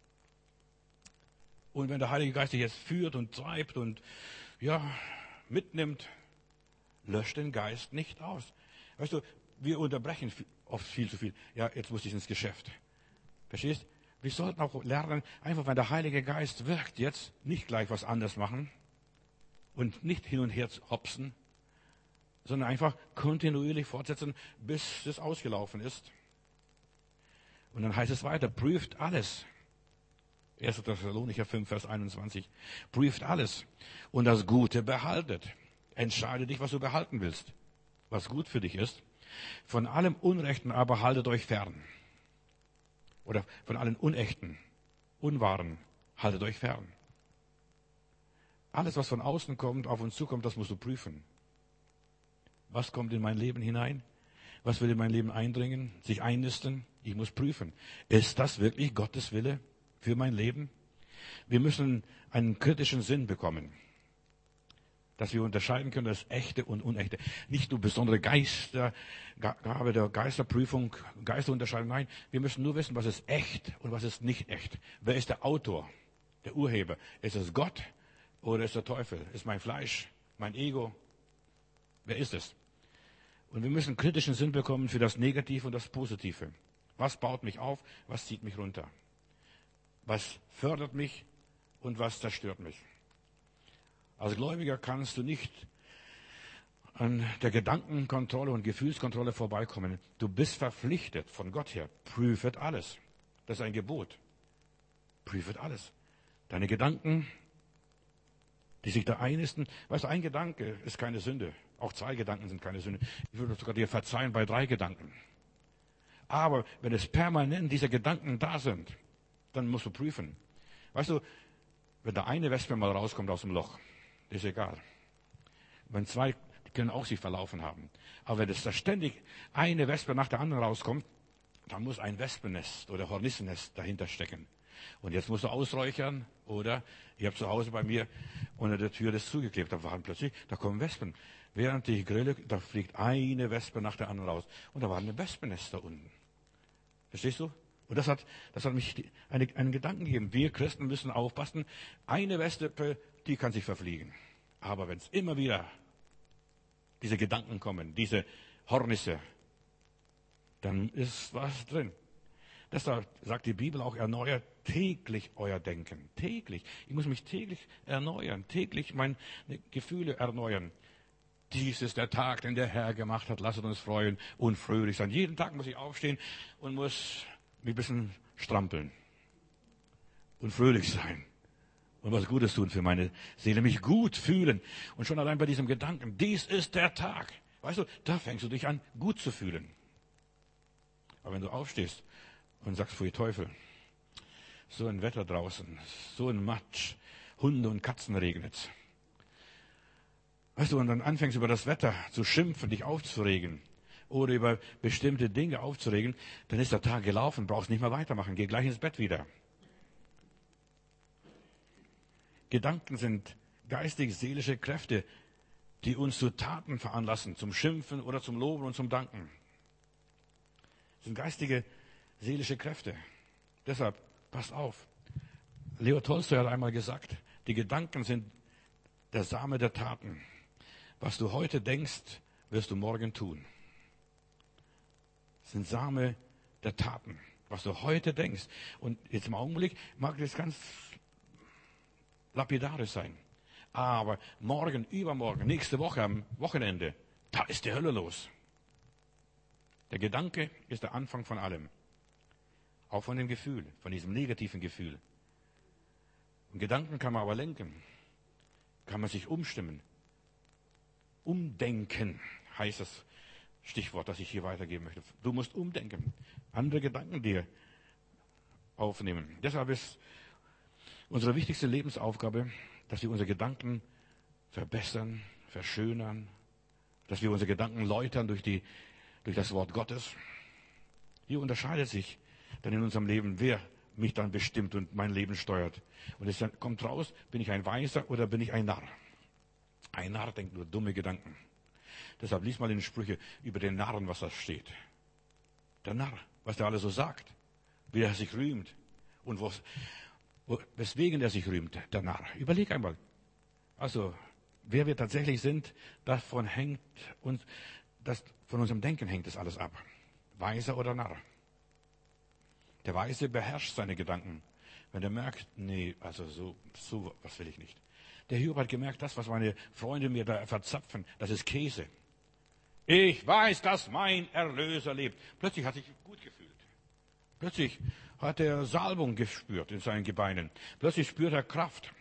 Und wenn der Heilige Geist dich jetzt führt und treibt und mitnimmt, löscht den Geist nicht aus. Weißt du, wir unterbrechen oft viel zu viel. Ja, jetzt muss ich ins Geschäft. Verstehst? Wir sollten auch lernen, einfach wenn der Heilige Geist wirkt, jetzt nicht gleich was anderes machen und nicht hin und her hopsen, sondern einfach kontinuierlich fortsetzen, bis es ausgelaufen ist. Und dann heißt es weiter, prüft alles. 1. Thessalonicher 5, Vers 21. Prüft alles und das Gute behaltet. Entscheide dich, was du behalten willst, was gut für dich ist. Von allem Unrechten aber haltet euch fern. Oder von allen Unechten, Unwahren, haltet euch fern. Alles, was von außen kommt, auf uns zukommt, das musst du prüfen. Was kommt in mein Leben hinein? Was will in mein Leben eindringen, sich einnisten? Ich muss prüfen. Ist das wirklich Gottes Wille für mein Leben? Wir müssen einen kritischen Sinn bekommen, dass wir unterscheiden können, das Echte und Unechte. Nicht nur besondere Gabe der Geisterprüfung, Geisterunterscheidung. Nein, wir müssen nur wissen, was ist echt und was ist nicht echt. Wer ist der Autor, der Urheber? Ist es Gott oder ist der Teufel? Ist mein Fleisch, mein Ego? Wer ist es? Und wir müssen kritischen Sinn bekommen für das Negative und das Positive. Was baut mich auf? Was zieht mich runter? Was fördert mich und was zerstört mich? Als Gläubiger kannst du nicht an der Gedankenkontrolle und Gefühlskontrolle vorbeikommen. Du bist verpflichtet von Gott her. Prüfet alles. Das ist ein Gebot. Prüfet alles. Deine Gedanken, die sich da einnisten. Weißt du, ein Gedanke ist keine Sünde. Auch 2 Gedanken sind keine Sünde. Ich würde sogar dir verzeihen bei 3 Gedanken. Aber wenn es permanent diese Gedanken da sind, dann musst du prüfen. Weißt du, wenn da eine Wespe mal rauskommt aus dem Loch, ist egal. Wenn 2, die können auch sich verlaufen haben. Aber wenn es da ständig eine Wespe nach der anderen rauskommt, dann muss ein Wespennest oder Hornissennest dahinter stecken. Und jetzt musst du ausräuchern oder ich habe zu Hause bei mir unter der Tür das zugeklebt. Da kommen Wespen. Während ich grille, da fliegt eine Wespe nach der anderen raus. Und da war ein Wespennest da unten. Verstehst du? Und das hat mich einen Gedanken gegeben. Wir Christen müssen aufpassen. Eine Wespe, die kann sich verfliegen. Aber wenn es immer wieder diese Gedanken kommen, diese Hornisse, dann ist was drin. Deshalb sagt die Bibel auch, erneuert täglich euer Denken. Täglich. Ich muss mich täglich erneuern. Täglich meine Gefühle erneuern. Dies ist der Tag, den der Herr gemacht hat. Lasset uns freuen und fröhlich sein. Jeden Tag muss ich aufstehen und muss mich ein bisschen strampeln und fröhlich sein und was Gutes tun für meine Seele, mich gut fühlen. Und schon allein bei diesem Gedanken, dies ist der Tag. Weißt du, da fängst du dich an, gut zu fühlen. Aber wenn du aufstehst und sagst, pfui Teufel, so ein Wetter draußen, so ein Matsch, Hunde und Katzen regnet's. Weißt du, und dann anfängst über das Wetter zu schimpfen, dich aufzuregen oder über bestimmte Dinge aufzuregen, dann ist der Tag gelaufen, brauchst nicht mehr weitermachen, geh gleich ins Bett wieder. Gedanken sind geistig-seelische Kräfte, die uns zu Taten veranlassen, zum Schimpfen oder zum Loben und zum Danken. Das sind geistige, seelische Kräfte. Deshalb, passt auf. Leo Tolstoi hat einmal gesagt, die Gedanken sind der Same der Taten. Was du heute denkst, wirst du morgen tun. Das sind Same der Taten. Was du heute denkst. Und jetzt im Augenblick mag das ganz lapidarisch sein. Aber morgen, übermorgen, nächste Woche, am Wochenende, da ist die Hölle los. Der Gedanke ist der Anfang von allem. Auch von dem Gefühl, von diesem negativen Gefühl. Und Gedanken kann man aber lenken. Kann man sich umstimmen. Umdenken heißt das Stichwort, das ich hier weitergeben möchte. Du musst umdenken. Andere Gedanken dir aufnehmen. Deshalb ist unsere wichtigste Lebensaufgabe, dass wir unsere Gedanken verbessern, verschönern, dass wir unsere Gedanken läutern durch das Wort Gottes. Hier unterscheidet sich dann in unserem Leben, wer mich dann bestimmt und mein Leben steuert. Und es kommt raus, bin ich ein Weiser oder bin ich ein Narr? Ein Narr denkt nur dumme Gedanken. Deshalb lies mal in den Sprüche über den Narren, was da steht. Der Narr, was der alles so sagt, wie er sich rühmt und weswegen er sich rühmt, der Narr. Überleg einmal. Also, wer wir tatsächlich sind, von unserem Denken hängt das alles ab. Weiser oder Narr. Der Weise beherrscht seine Gedanken. Wenn er merkt, nee, also so was will ich nicht. Der Hiob hat gemerkt, das, was meine Freunde mir da verzapfen, das ist Käse. Ich weiß, dass mein Erlöser lebt. Plötzlich hat er sich gut gefühlt. Plötzlich hat er Salbung gespürt in seinen Gebeinen. Plötzlich spürt er Kraft.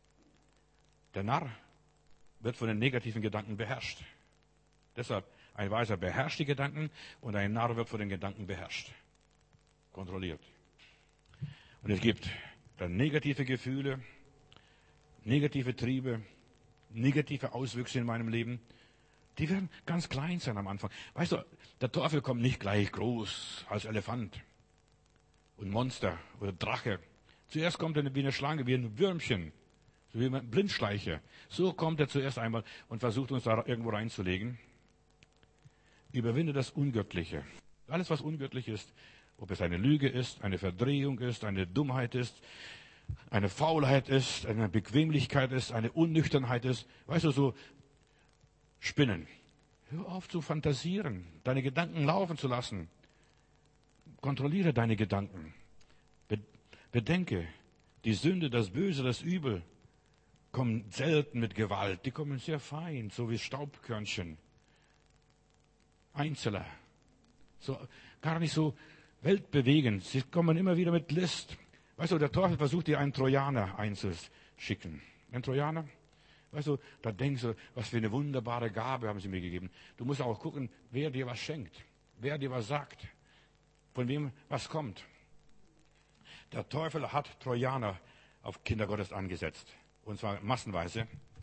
Der Narr wird von den negativen Gedanken beherrscht. Deshalb, ein Weiser beherrscht die Gedanken und ein Narr wird von den Gedanken beherrscht. Kontrolliert. Und es gibt dann negative Gefühle, negative Triebe, negative Auswüchse in meinem Leben. Die werden ganz klein sein am Anfang. Weißt du, der Teufel kommt nicht gleich groß als Elefant und Monster oder Drache. Zuerst kommt er wie eine Schlange, wie ein Würmchen, so wie ein Blindschleicher. So kommt er zuerst einmal und versucht uns da irgendwo reinzulegen. Überwinde das Ungöttliche. Alles, was ungöttlich ist, ob es eine Lüge ist, eine Verdrehung ist, eine Dummheit ist, eine Faulheit ist, eine Bequemlichkeit ist, eine Unnüchternheit ist. Weißt du, so Spinnen. Hör auf zu fantasieren, deine Gedanken laufen zu lassen. Kontrolliere deine Gedanken. Bedenke, die Sünde, das Böse, das Übel kommen selten mit Gewalt. Die kommen sehr fein, so wie Staubkörnchen. Einzeller. So, gar nicht so weltbewegend. Sie kommen immer wieder mit List. Weißt du, der Teufel versucht dir einen Trojaner einzuschicken. Ein Trojaner? Weißt du, da denkst du, was für eine wunderbare Gabe haben sie mir gegeben. Du musst auch gucken, wer dir was schenkt, wer dir was sagt, von wem was kommt. Der Teufel hat Trojaner auf Kinder Gottes angesetzt. Und zwar massenweise.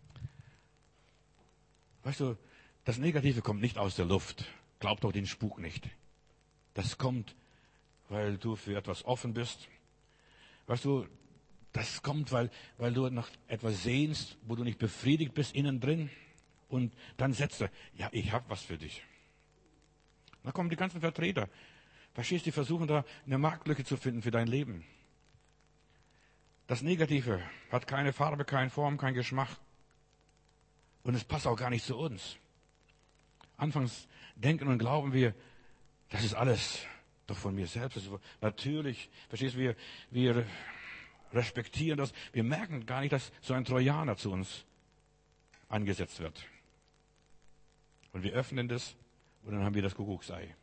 Weißt du, das Negative kommt nicht aus der Luft. Glaub doch den Spuk nicht. Das kommt, weil du für etwas offen bist. Weißt du, das kommt, weil du nach etwas sehnst, wo du nicht befriedigt bist innen drin. Und dann setzt er, ja, ich habe was für dich. Dann kommen die ganzen Vertreter. Verstehst du, die versuchen da eine Marktlücke zu finden für dein Leben. Das Negative hat keine Farbe, keine Form, keinen Geschmack. Und es passt auch gar nicht zu uns. Anfangs denken und glauben wir, das ist alles doch von mir selbst. Das ist natürlich, verstehst du, wir respektieren das. Wir merken gar nicht, dass so ein Trojaner zu uns angesetzt wird. Und wir öffnen das und dann haben wir das Kuckucksei.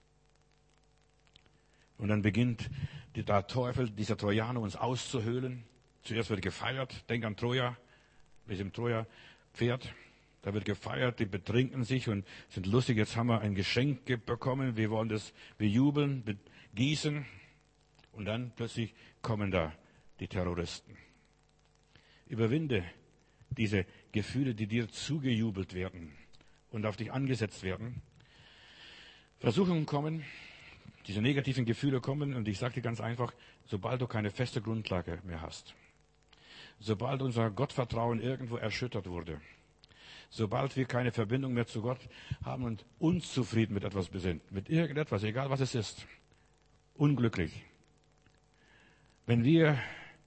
Und dann beginnt der Teufel, dieser Trojaner, uns auszuhöhlen. Zuerst wird gefeiert. Denk an Troja, mit dem Troja-Pferd. Da wird gefeiert, die betrinken sich und sind lustig. Jetzt haben wir ein Geschenk bekommen. Wir wollen das bejubeln, begießen. Und dann plötzlich kommen da die Terroristen. Überwinde diese Gefühle, die dir zugejubelt werden und auf dich angesetzt werden. Versuchungen kommen. Diese negativen Gefühle kommen und ich sage dir ganz einfach, sobald du keine feste Grundlage mehr hast, sobald unser Gottvertrauen irgendwo erschüttert wurde, sobald wir keine Verbindung mehr zu Gott haben und unzufrieden mit etwas sind, mit irgendetwas, egal was es ist, unglücklich. Wenn wir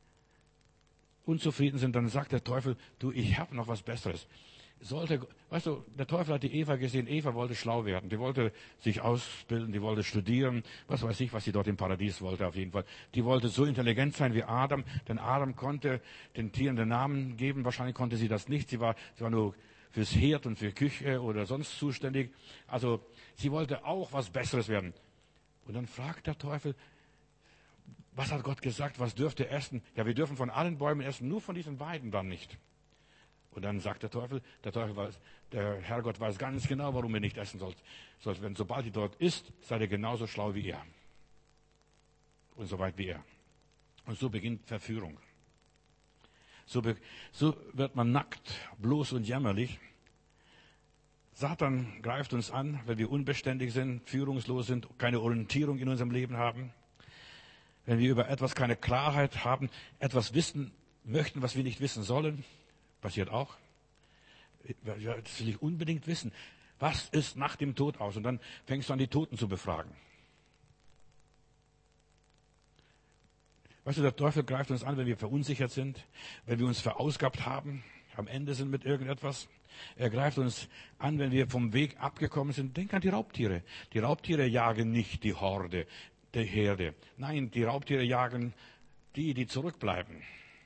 unzufrieden sind, dann sagt der Teufel, du, ich habe noch was Besseres. Weißt du, der Teufel hat die Eva gesehen. Eva wollte schlau werden. Die wollte sich ausbilden, die wollte studieren. Was weiß ich, was sie dort im Paradies wollte auf jeden Fall. Die wollte so intelligent sein wie Adam. Denn Adam konnte den Tieren den Namen geben. Wahrscheinlich konnte sie das nicht. Sie war nur fürs Herd und für Küche oder sonst zuständig. Also sie wollte auch was Besseres werden. Und dann fragt der Teufel, was hat Gott gesagt? Was dürft ihr essen? Ja, wir dürfen von allen Bäumen essen, nur von diesen beiden dann nicht. Und dann sagt der Herrgott weiß ganz genau, warum ihr nicht essen sollt. Sobald ihr dort isst, seid ihr genauso schlau wie er. Und so weit wie er. Und so beginnt Verführung. So wird man nackt, bloß und jämmerlich. Satan greift uns an, weil wir unbeständig sind, führungslos sind, keine Orientierung in unserem Leben haben. Wenn wir über etwas keine Klarheit haben, etwas wissen möchten, was wir nicht wissen sollen. Passiert auch. Ja, das will ich unbedingt wissen. Was ist nach dem Tod aus? Und dann fängst du an, die Toten zu befragen. Weißt du, der Teufel greift uns an, wenn wir verunsichert sind, wenn wir uns verausgabt haben, am Ende sind mit irgendetwas. Er greift uns an, wenn wir vom Weg abgekommen sind. Denk an die Raubtiere. Die Raubtiere jagen nicht die Horde, die Herde. Nein, die Raubtiere jagen die zurückbleiben.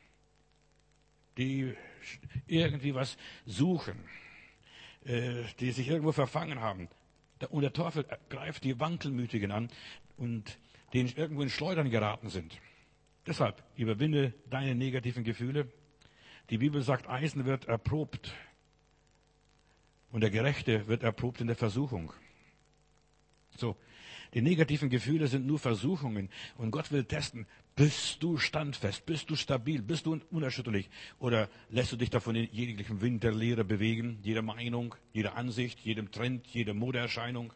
Die irgendwie was suchen, die sich irgendwo verfangen haben. Und der Teufel greift die Wankelmütigen an und die irgendwo in Schleudern geraten sind. Deshalb überwinde deine negativen Gefühle. Die Bibel sagt, Eisen wird erprobt und der Gerechte wird erprobt in der Versuchung. So, die negativen Gefühle sind nur Versuchungen und Gott will testen, Bist du standfest? Bist du stabil? Bist du unerschütterlich? Oder lässt du dich davon in jeglichem Wind der Lehre bewegen? Jeder Meinung, jeder Ansicht, jedem Trend, jeder Modeerscheinung?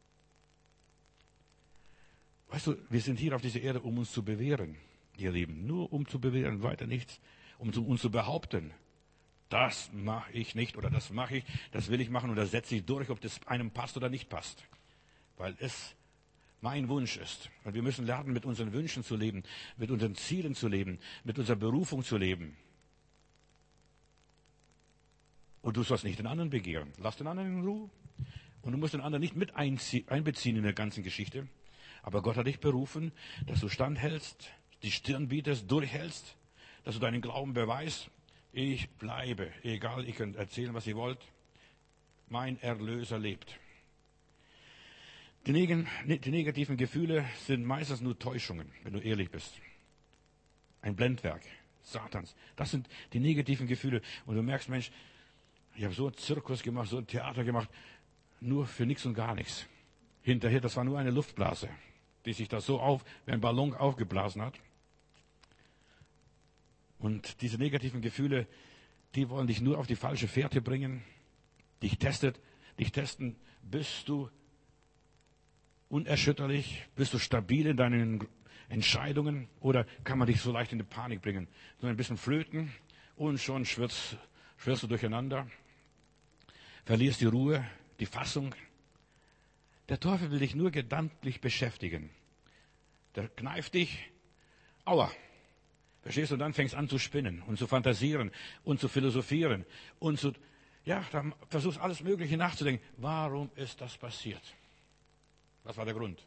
Weißt du, wir sind hier auf dieser Erde, um uns zu bewähren, ihr Lieben. Nur um zu bewähren, weiter nichts. Um uns zu behaupten, das mache ich nicht oder das mache ich, das will ich machen oder setze ich durch, ob das einem passt oder nicht passt. Weil es mein Wunsch ist. Und wir müssen lernen, mit unseren Wünschen zu leben, mit unseren Zielen zu leben, mit unserer Berufung zu leben. Und du sollst nicht den anderen begehren. Lass den anderen in Ruhe. Und du musst den anderen nicht mit einbeziehen in der ganzen Geschichte. Aber Gott hat dich berufen, dass du standhältst, die Stirn bietest, durchhältst, dass du deinen Glauben beweist. Ich bleibe, egal, ihr könnt erzählen, was ihr wollt. Mein Erlöser lebt. Die negativen Gefühle sind meistens nur Täuschungen, wenn du ehrlich bist. Ein Blendwerk Satans. Das sind die negativen Gefühle. Und du merkst, Mensch, ich habe so einen Zirkus gemacht, so ein Theater gemacht, nur für nichts und gar nichts. Hinterher, das war nur eine Luftblase, die sich da so wie ein Ballon aufgeblasen hat. Und diese negativen Gefühle, die wollen dich nur auf die falsche Fährte bringen, dich testen, bist du unerschütterlich, bist du stabil in deinen Entscheidungen oder kann man dich so leicht in die Panik bringen? Nur ein bisschen flöten und schon schwirrst du durcheinander, verlierst die Ruhe, die Fassung. Der Teufel will dich nur gedanklich beschäftigen. Der kneift dich, aua. Verstehst du? Und dann fängst an zu spinnen und zu fantasieren und zu philosophieren und dann versuchst alles Mögliche nachzudenken. Warum ist das passiert? Was war der Grund?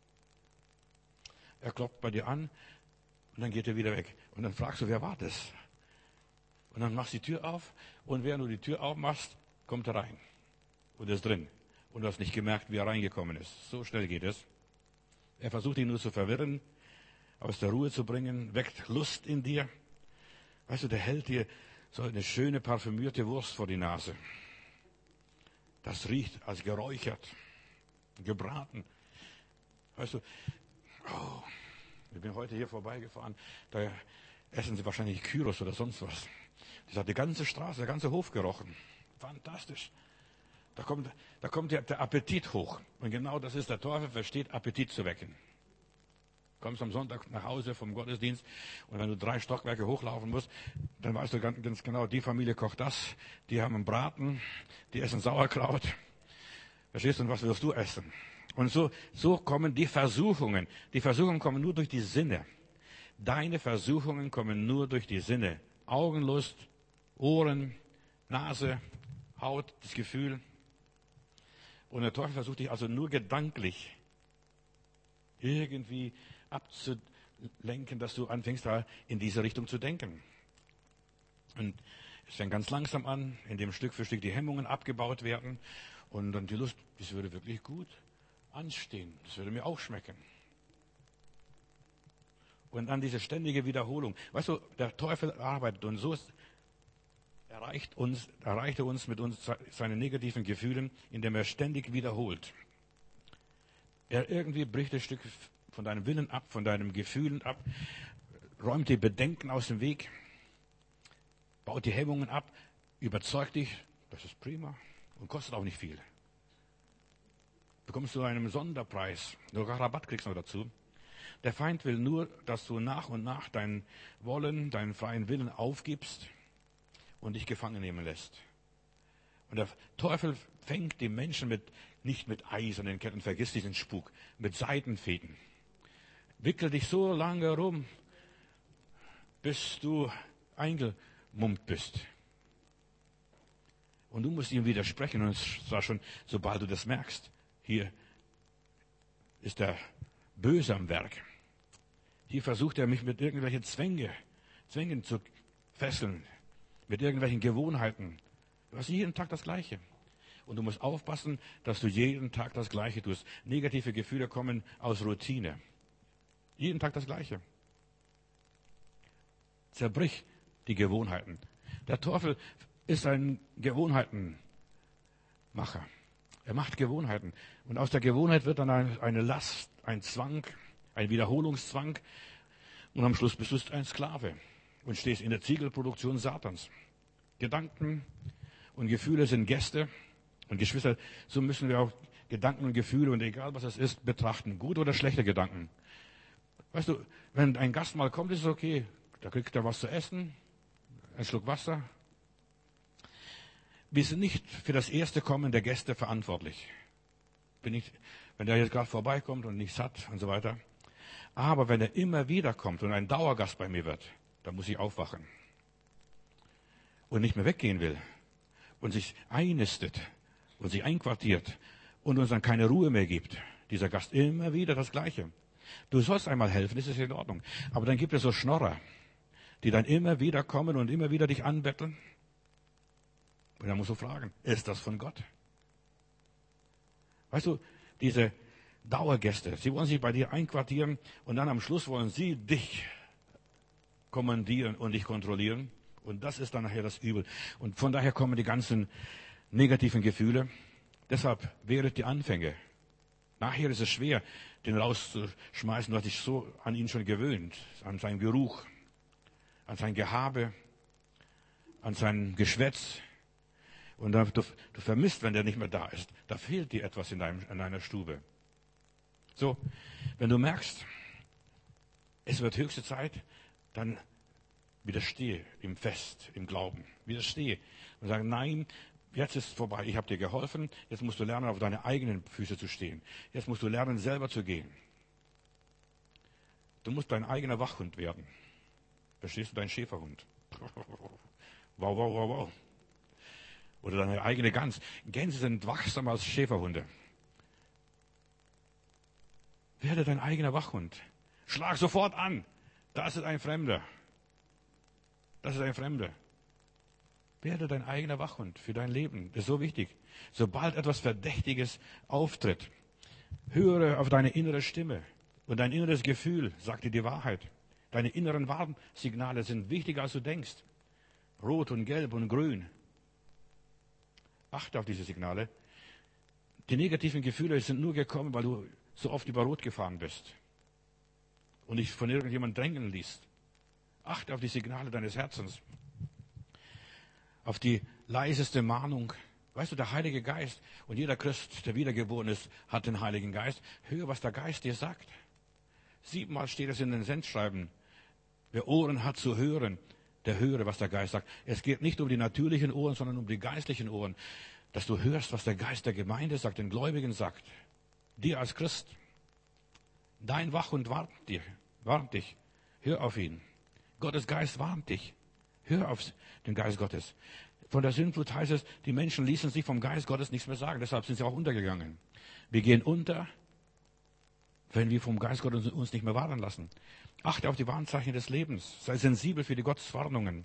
Er klopft bei dir an und dann geht er wieder weg. Und dann fragst du, wer war das? Und dann machst du die Tür auf und während du die Tür aufmachst, kommt er rein und ist drin. Und du hast nicht gemerkt, wie er reingekommen ist. So schnell geht es. Er versucht dich nur zu verwirren, aus der Ruhe zu bringen, weckt Lust in dir. Weißt du, der hält dir so eine schöne parfümierte Wurst vor die Nase. Das riecht als geräuchert, gebraten. Weißt du, ich bin heute hier vorbeigefahren, da essen sie wahrscheinlich Gyros oder sonst was. Das hat die ganze Straße, der ganze Hof gerochen. Fantastisch. Da kommt der Appetit hoch. Und genau das ist, der Teufel versteht, Appetit zu wecken. Kommst am Sonntag nach Hause vom Gottesdienst und wenn du 3 Stockwerke hochlaufen musst, dann weißt du ganz genau, die Familie kocht das, die haben einen Braten, die essen Sauerkraut. Verstehst du, und was wirst du essen? Und so kommen die Versuchungen. Die Versuchungen kommen nur durch die Sinne. Deine Versuchungen kommen nur durch die Sinne. Augenlust, Ohren, Nase, Haut, das Gefühl. Und der Teufel versucht dich also nur gedanklich irgendwie abzulenken, dass du anfängst, da in diese Richtung zu denken. Und es fängt ganz langsam an, indem Stück für Stück die Hemmungen abgebaut werden. Und dann die Lust, das würde wirklich gut anstehen. Das würde mir auch schmecken. Und dann diese ständige Wiederholung. Weißt du, der Teufel arbeitet und so erreicht er uns mit seinen negativen Gefühlen, indem er ständig wiederholt. Er irgendwie bricht das Stück von deinem Willen ab, von deinen Gefühlen ab, räumt die Bedenken aus dem Weg, baut die Hemmungen ab, überzeugt dich, das ist prima und kostet auch nicht viel. Bekommst du einen Sonderpreis, sogar Rabatt kriegst du noch dazu. Der Feind will nur, dass du nach und nach dein Wollen, deinen freien Willen aufgibst und dich gefangen nehmen lässt. Und der Teufel fängt die Menschen nicht mit eisernen Ketten, vergiss diesen Spuk, mit Seidenfäden. Wickel dich so lange rum, bis du eingemummt bist. Und du musst ihm widersprechen. Und zwar schon, sobald du das merkst. Hier ist der Böse am Werk. Hier versucht er mich mit irgendwelchen Zwängen zu fesseln. Mit irgendwelchen Gewohnheiten. Du hast jeden Tag das Gleiche. Und du musst aufpassen, dass du jeden Tag das Gleiche tust. Negative Gefühle kommen aus Routine. Jeden Tag das Gleiche. Zerbrich die Gewohnheiten. Der Teufel ist ein Gewohnheitenmacher. Er macht Gewohnheiten. Und aus der Gewohnheit wird dann eine Last, ein Zwang, ein Wiederholungszwang. Und am Schluss bist du ein Sklave und stehst in der Ziegelproduktion Satans. Gedanken und Gefühle sind Gäste. Und Geschwister, so müssen wir auch Gedanken und Gefühle, und egal was es ist, betrachten. Gute oder schlechte Gedanken. Weißt du, wenn ein Gast mal kommt, ist es okay. Da kriegt er was zu essen, einen Schluck Wasser. Wir sind nicht für das erste Kommen der Gäste verantwortlich. Wenn der jetzt gerade vorbeikommt und nichts hat und so weiter. Aber wenn er immer wieder kommt und ein Dauergast bei mir wird, dann muss ich aufwachen. Und nicht mehr weggehen will. Und sich einnistet und sich einquartiert und uns dann keine Ruhe mehr gibt. Dieser Gast immer wieder das Gleiche. Du sollst einmal helfen, das ist in Ordnung. Aber dann gibt es so Schnorrer, die dann immer wieder kommen und immer wieder dich anbetteln. Und dann musst du fragen, ist das von Gott? Weißt du, diese Dauergäste, sie wollen sich bei dir einquartieren und dann am Schluss wollen sie dich kommandieren und dich kontrollieren. Und das ist dann nachher das Übel. Und von daher kommen die ganzen negativen Gefühle. Deshalb während die Anfänge. Nachher ist es schwer, den rauszuschmeißen. Du hast dich so an ihn schon gewöhnt. An seinen Geruch, an sein Gehabe, an sein Geschwätz. Und du vermisst, wenn der nicht mehr da ist. Da fehlt dir etwas in deiner Stube. So, wenn du merkst, es wird höchste Zeit, dann widerstehe im Fest, im Glauben. Widerstehe und sage, nein, jetzt ist es vorbei. Ich habe dir geholfen. Jetzt musst du lernen, auf deine eigenen Füße zu stehen. Jetzt musst du lernen, selber zu gehen. Du musst dein eigener Wachhund werden. Verstehst du, dein Schäferhund? Wow, wow, wow, wow. Oder deine eigene Gans. Gänse sind wachsamer als Schäferhunde. Werde dein eigener Wachhund. Schlag sofort an. Das ist ein Fremder. Das ist ein Fremder. Werde dein eigener Wachhund für dein Leben. Das ist so wichtig. Sobald etwas Verdächtiges auftritt, höre auf deine innere Stimme. Und dein inneres Gefühl sagt dir die Wahrheit. Deine inneren Warnsignale sind wichtiger, als du denkst. Rot und Gelb und Grün. Achte auf diese Signale. Die negativen Gefühle sind nur gekommen, weil du so oft über Rot gefahren bist. Und dich von irgendjemandem drängen ließ. Achte auf die Signale deines Herzens. Auf die leiseste Mahnung. Weißt du, der Heilige Geist und jeder Christ, der wiedergeboren ist, hat den Heiligen Geist. Hör, was der Geist dir sagt. 7-mal steht es in den Sendschreiben. Wer Ohren hat zu hören, der höre, was der Geist sagt. Es geht nicht um die natürlichen Ohren, sondern um die geistlichen Ohren. Dass du hörst, was der Geist der Gemeinde sagt, den Gläubigen sagt. Dir als Christ. Dein Wachhund warnt dich. Hör auf ihn. Gottes Geist warnt dich. Hör auf den Geist Gottes. Von der Sintflut heißt es, die Menschen ließen sich vom Geist Gottes nichts mehr sagen. Deshalb sind sie auch untergegangen. Wir gehen unter, wenn wir vom Geist Gottes uns nicht mehr warnen lassen. Achte auf die Warnzeichen des Lebens. Sei sensibel für die Gotteswarnungen.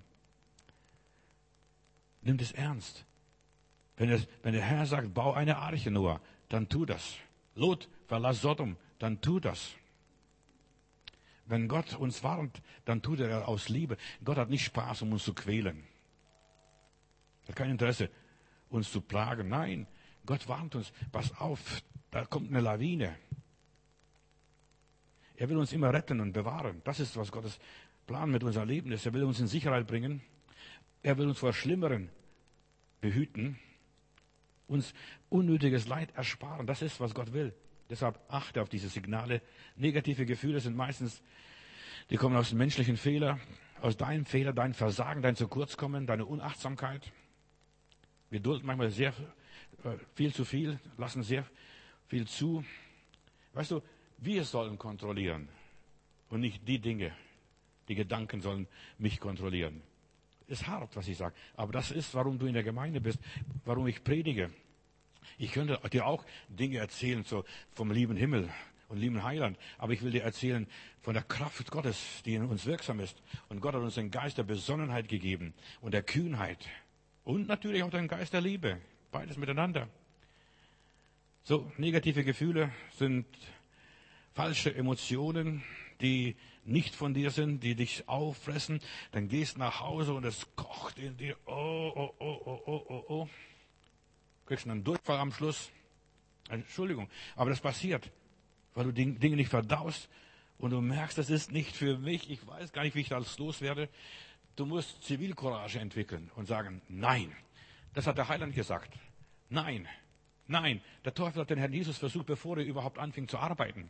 Nimm das ernst. Wenn der Herr sagt, bau eine Arche, Noah, dann tu das. Lot, verlass Sodom, dann tu das. Wenn Gott uns warnt, dann tut er aus Liebe. Gott hat nicht Spaß, um uns zu quälen. Er hat kein Interesse, uns zu plagen. Nein, Gott warnt uns. Pass auf, da kommt eine Lawine. Er will uns immer retten und bewahren. Das ist, was Gottes Plan mit unserem Leben ist. Er will uns in Sicherheit bringen. Er will uns vor Schlimmeren behüten. Uns unnötiges Leid ersparen. Das ist, was Gott will. Deshalb achte auf diese Signale. Negative Gefühle sind meistens, die kommen aus dem menschlichen Fehler, aus deinem Fehler, dein Versagen, dein Zukurzkommen, deine Unachtsamkeit. Wir dulden manchmal sehr viel zu viel, lassen sehr viel zu. Weißt du, wir sollen kontrollieren und nicht die Dinge. Die Gedanken sollen mich kontrollieren. Ist hart, was ich sage, aber das ist, warum du in der Gemeinde bist, warum ich predige. Ich könnte dir auch Dinge erzählen so vom lieben Himmel und lieben Heiland, aber ich will dir erzählen von der Kraft Gottes, die in uns wirksam ist. Und Gott hat uns den Geist der Besonnenheit gegeben und der Kühnheit und natürlich auch den Geist der Liebe. Beides miteinander. So, negative Gefühle sind falsche Emotionen, die nicht von dir sind, die dich auffressen. Dann gehst nach Hause und es kocht in dir. Oh. Kriegst einen Durchfall am Schluss. Entschuldigung, aber das passiert, weil du Dinge nicht verdaust und du merkst, das ist nicht für mich, ich weiß gar nicht, wie ich das loswerde, du musst Zivilcourage entwickeln und sagen, nein. Das hat der Heiland gesagt. Nein, nein. Der Teufel hat den Herrn Jesus versucht, bevor er überhaupt anfing zu arbeiten.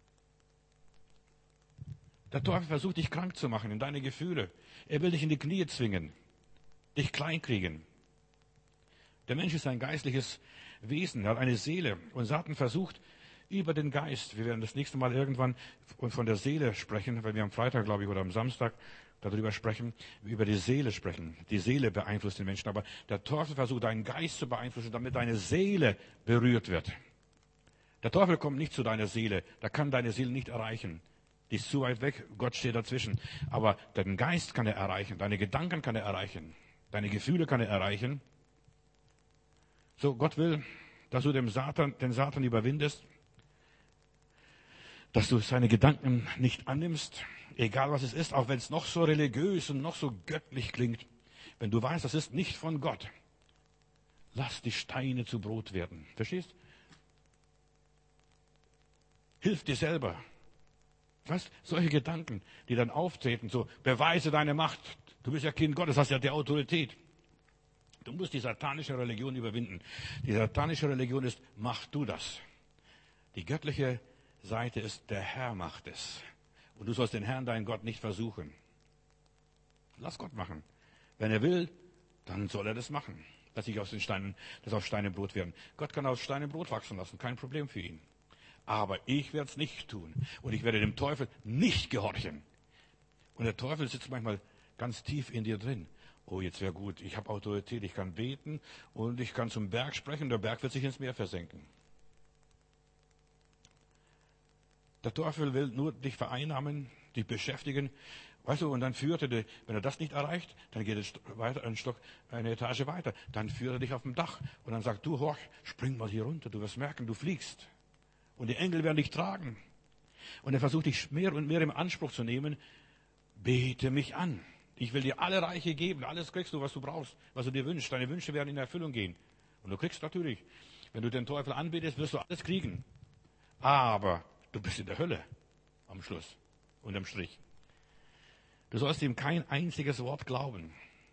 Der Teufel versucht, dich krank zu machen in deine Gefühle. Er will dich in die Knie zwingen, dich kleinkriegen. Der Mensch ist ein geistliches Wesen, er hat eine Seele. Und Satan versucht über den Geist, wir werden das nächste Mal irgendwann von der Seele sprechen, weil wir am Freitag, glaube ich, oder am Samstag darüber sprechen, über die Seele sprechen. Die Seele beeinflusst den Menschen. Aber der Teufel versucht, deinen Geist zu beeinflussen, damit deine Seele berührt wird. Der Teufel kommt nicht zu deiner Seele. Der kann deine Seele nicht erreichen. Die ist zu weit weg. Gott steht dazwischen. Aber deinen Geist kann er erreichen. Deine Gedanken kann er erreichen. Deine Gefühle kann er erreichen. So, Gott will, dass du den Satan überwindest. Dass du seine Gedanken nicht annimmst. Egal was es ist, auch wenn es noch so religiös und noch so göttlich klingt. Wenn du weißt, das ist nicht von Gott. Lass die Steine zu Brot werden. Verstehst? Hilf dir selber. Weißt, solche Gedanken, die dann auftreten, so, beweise deine Macht. Du bist ja Kind Gottes, hast ja die Autorität. Du musst die satanische Religion überwinden. Die satanische Religion ist, mach du das. Die göttliche Seite ist, der Herr macht es. Und du sollst den Herrn, deinen Gott, nicht versuchen. Lass Gott machen. Wenn er will, dann soll er das machen. Dass aus Steine Brot werden. Gott kann aus Steinen Brot wachsen lassen, kein Problem für ihn. Aber ich werde es nicht tun. Und ich werde dem Teufel nicht gehorchen. Und der Teufel sitzt manchmal ganz tief in dir drin. Oh, jetzt wäre gut, ich habe Autorität, ich kann beten und ich kann zum Berg sprechen, der Berg wird sich ins Meer versenken. Der Teufel will nur dich vereinnahmen, dich beschäftigen. Weißt du, und dann führt er dich, wenn er das nicht erreicht, dann geht es weiter, eine Etage weiter. Dann führt er dich auf dem Dach und dann sagt, du, horch, spring mal hier runter, du wirst merken, du fliegst. Und die Engel werden dich tragen. Und er versucht dich mehr und mehr im Anspruch zu nehmen. Bete mich an. Ich will dir alle Reiche geben. Alles kriegst du, was du brauchst, was du dir wünschst. Deine Wünsche werden in Erfüllung gehen. Und du kriegst natürlich, wenn du den Teufel anbetest, wirst du alles kriegen. Aber du bist in der Hölle am Schluss, unterm Strich. Du sollst ihm kein einziges Wort glauben.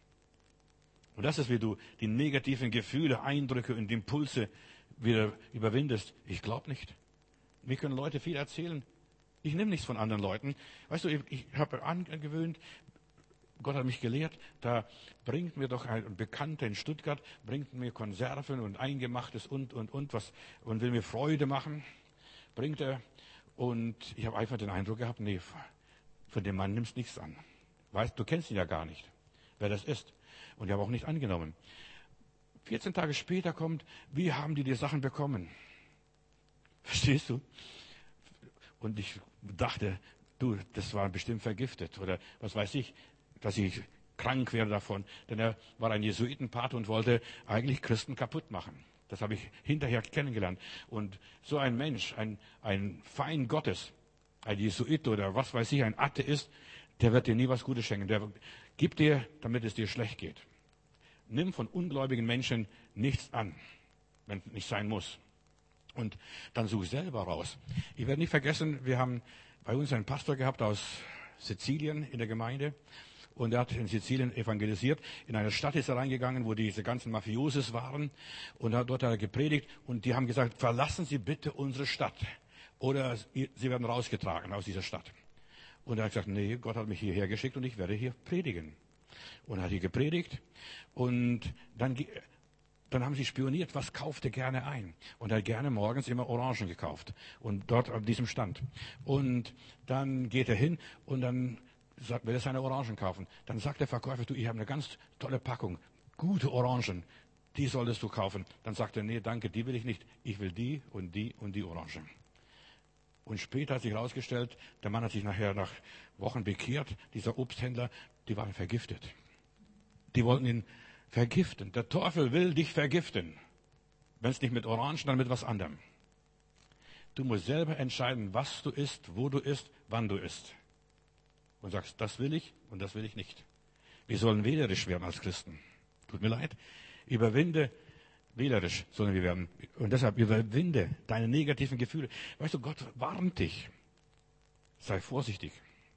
Und das ist, wie du die negativen Gefühle, Eindrücke und Impulse wieder überwindest. Ich glaube nicht. Mir können Leute viel erzählen. Ich nehme nichts von anderen Leuten. Weißt du, ich habe angewöhnt, Gott hat mich gelehrt, da bringt mir doch ein Bekannter in Stuttgart, bringt mir Konserven und Eingemachtes und was und will mir Freude machen, bringt er. Und ich habe einfach den Eindruck gehabt, nee, von dem Mann nimmst nichts an. Weißt, du kennst ihn ja gar nicht, wer das ist. Und ich habe auch nicht angenommen. 14 Tage später kommt, wie haben die Sachen bekommen? Verstehst du? Und ich dachte, du, das war bestimmt vergiftet oder was weiß ich, dass ich krank wäre davon. Denn er war ein Jesuitenpater und wollte eigentlich Christen kaputt machen. Das habe ich hinterher kennengelernt. Und so ein Mensch, ein Feind Gottes, ein Jesuit oder was weiß ich, ein Atheist, der wird dir nie was Gutes schenken. Der gibt dir, damit es dir schlecht geht. Nimm von ungläubigen Menschen nichts an, wenn es nicht sein muss. Und dann such selber raus. Ich werde nicht vergessen, wir haben bei uns einen Pastor gehabt aus Sizilien in der Gemeinde. Und er hat in Sizilien evangelisiert. In eine Stadt ist er reingegangen, wo diese ganzen Mafiosis waren. Und dort hat er gepredigt. Und die haben gesagt, verlassen Sie bitte unsere Stadt. Oder Sie werden rausgetragen aus dieser Stadt. Und er hat gesagt, nee, Gott hat mich hierher geschickt und ich werde hier predigen. Und er hat hier gepredigt. Und dann haben sie spioniert, was kauft er gerne ein. Und er hat gerne morgens immer Orangen gekauft. Und dort an diesem Stand. Und dann geht er hin und dann will er seine Orangen kaufen. Dann sagt der Verkäufer, du, ich habe eine ganz tolle Packung, gute Orangen, die solltest du kaufen. Dann sagt er, nee, danke, die will ich nicht. Ich will die und die und die Orangen. Und später hat sich herausgestellt, der Mann hat sich nachher nach Wochen bekehrt, dieser Obsthändler, die waren vergiftet. Die wollten ihn vergiften. Der Teufel will dich vergiften. Wenn es nicht mit Orangen, dann mit was anderem. Du musst selber entscheiden, was du isst, wo du isst, wann du isst. Und sagst, das will ich und das will ich nicht. Wir sollen wählerisch werden als Christen. Tut mir leid. Überwinde wählerisch sollen wir werden. Und deshalb überwinde deine negativen Gefühle. Weißt du, Gott warnt dich. Sei vorsichtig.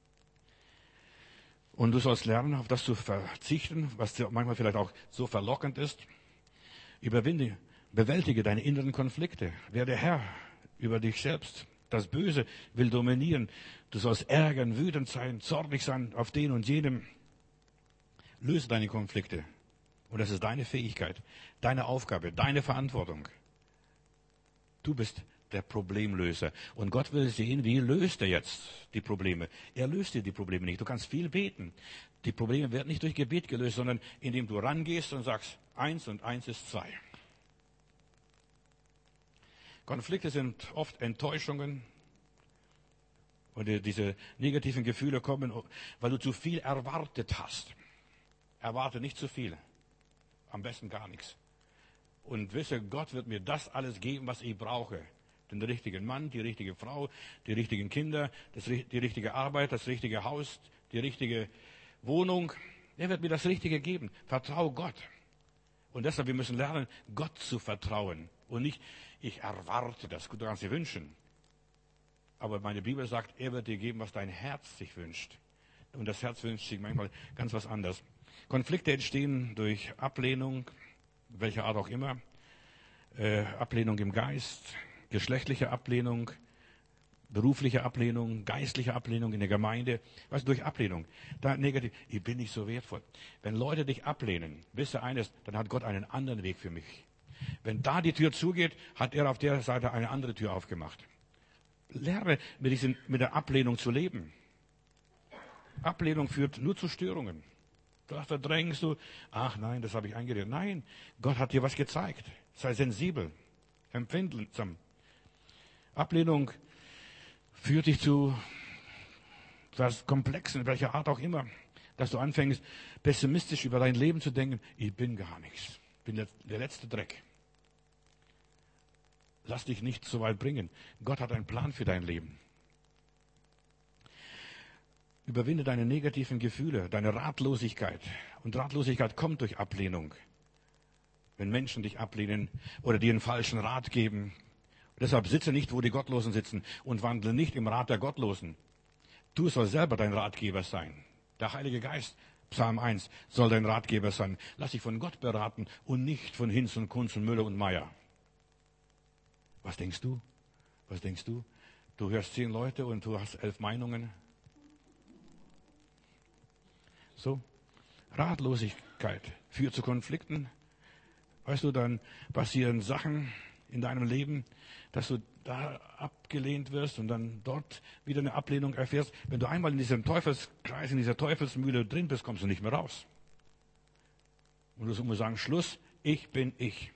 Und du sollst lernen, auf das zu verzichten, was dir manchmal vielleicht auch so verlockend ist. Bewältige deine inneren Konflikte. Werde Herr über dich selbst. Das Böse will dominieren. Du sollst ärgern, wütend sein, zornig sein auf den und jenem. Löse deine Konflikte. Und das ist deine Fähigkeit, deine Aufgabe, deine Verantwortung. Du bist der Problemlöser. Und Gott will sehen, wie löst er jetzt die Probleme. Er löst dir die Probleme nicht. Du kannst viel beten. Die Probleme werden nicht durch Gebet gelöst, sondern indem du rangehst und sagst, 1 und 1 ist 2. Konflikte sind oft Enttäuschungen. Und diese negativen Gefühle kommen, weil du zu viel erwartet hast. Erwarte nicht zu viel. Am besten gar nichts. Und wisse, Gott wird mir das alles geben, was ich brauche. Den richtigen Mann, die richtige Frau, die richtigen Kinder, die richtige Arbeit, das richtige Haus, die richtige Wohnung. Er wird mir das Richtige geben. Vertrau Gott. Und deshalb, wir müssen lernen, Gott zu vertrauen. Und nicht, ich erwarte das. Du kannst dir wünschen. Aber meine Bibel sagt, er wird dir geben, was dein Herz sich wünscht. Und das Herz wünscht sich manchmal ganz was anderes. Konflikte entstehen durch Ablehnung, welcher Art auch immer. Ablehnung im Geist, geschlechtliche Ablehnung, berufliche Ablehnung, geistliche Ablehnung in der Gemeinde. Was durch Ablehnung? Da negativ. Ich bin nicht so wertvoll. Wenn Leute dich ablehnen, wisse eines, dann hat Gott einen anderen Weg für mich. Wenn da die Tür zugeht, hat er auf der Seite eine andere Tür aufgemacht. Lerne mit der Ablehnung zu leben. Ablehnung führt nur zu Störungen. Da verdrängst du, ach nein, das habe ich eingeredet. Nein, Gott hat dir was gezeigt. Sei sensibel, empfindsam. Ablehnung führt dich zu etwas Komplexen, welcher Art auch immer, dass du anfängst, pessimistisch über dein Leben zu denken. Ich bin gar nichts. Ich bin der letzte Dreck. Lass dich nicht so weit bringen. Gott hat einen Plan für dein Leben. Überwinde deine negativen Gefühle, deine Ratlosigkeit. Und Ratlosigkeit kommt durch Ablehnung. Wenn Menschen dich ablehnen oder dir einen falschen Rat geben. Deshalb sitze nicht, wo die Gottlosen sitzen und wandle nicht im Rat der Gottlosen. Du sollst selber dein Ratgeber sein. Der Heilige Geist, Psalm 1, soll dein Ratgeber sein. Lass dich von Gott beraten und nicht von Hinz und Kunz und Müller und Meier. Was denkst du? Was denkst du? Du hörst 10 Leute und du hast 11 Meinungen. So, Ratlosigkeit führt zu Konflikten. Weißt du, dann passieren Sachen in deinem Leben, dass du da abgelehnt wirst und dann dort wieder eine Ablehnung erfährst. Wenn du einmal in diesem Teufelskreis, in dieser Teufelsmühle drin bist, kommst du nicht mehr raus. Und du musst sagen, Schluss, ich bin ich.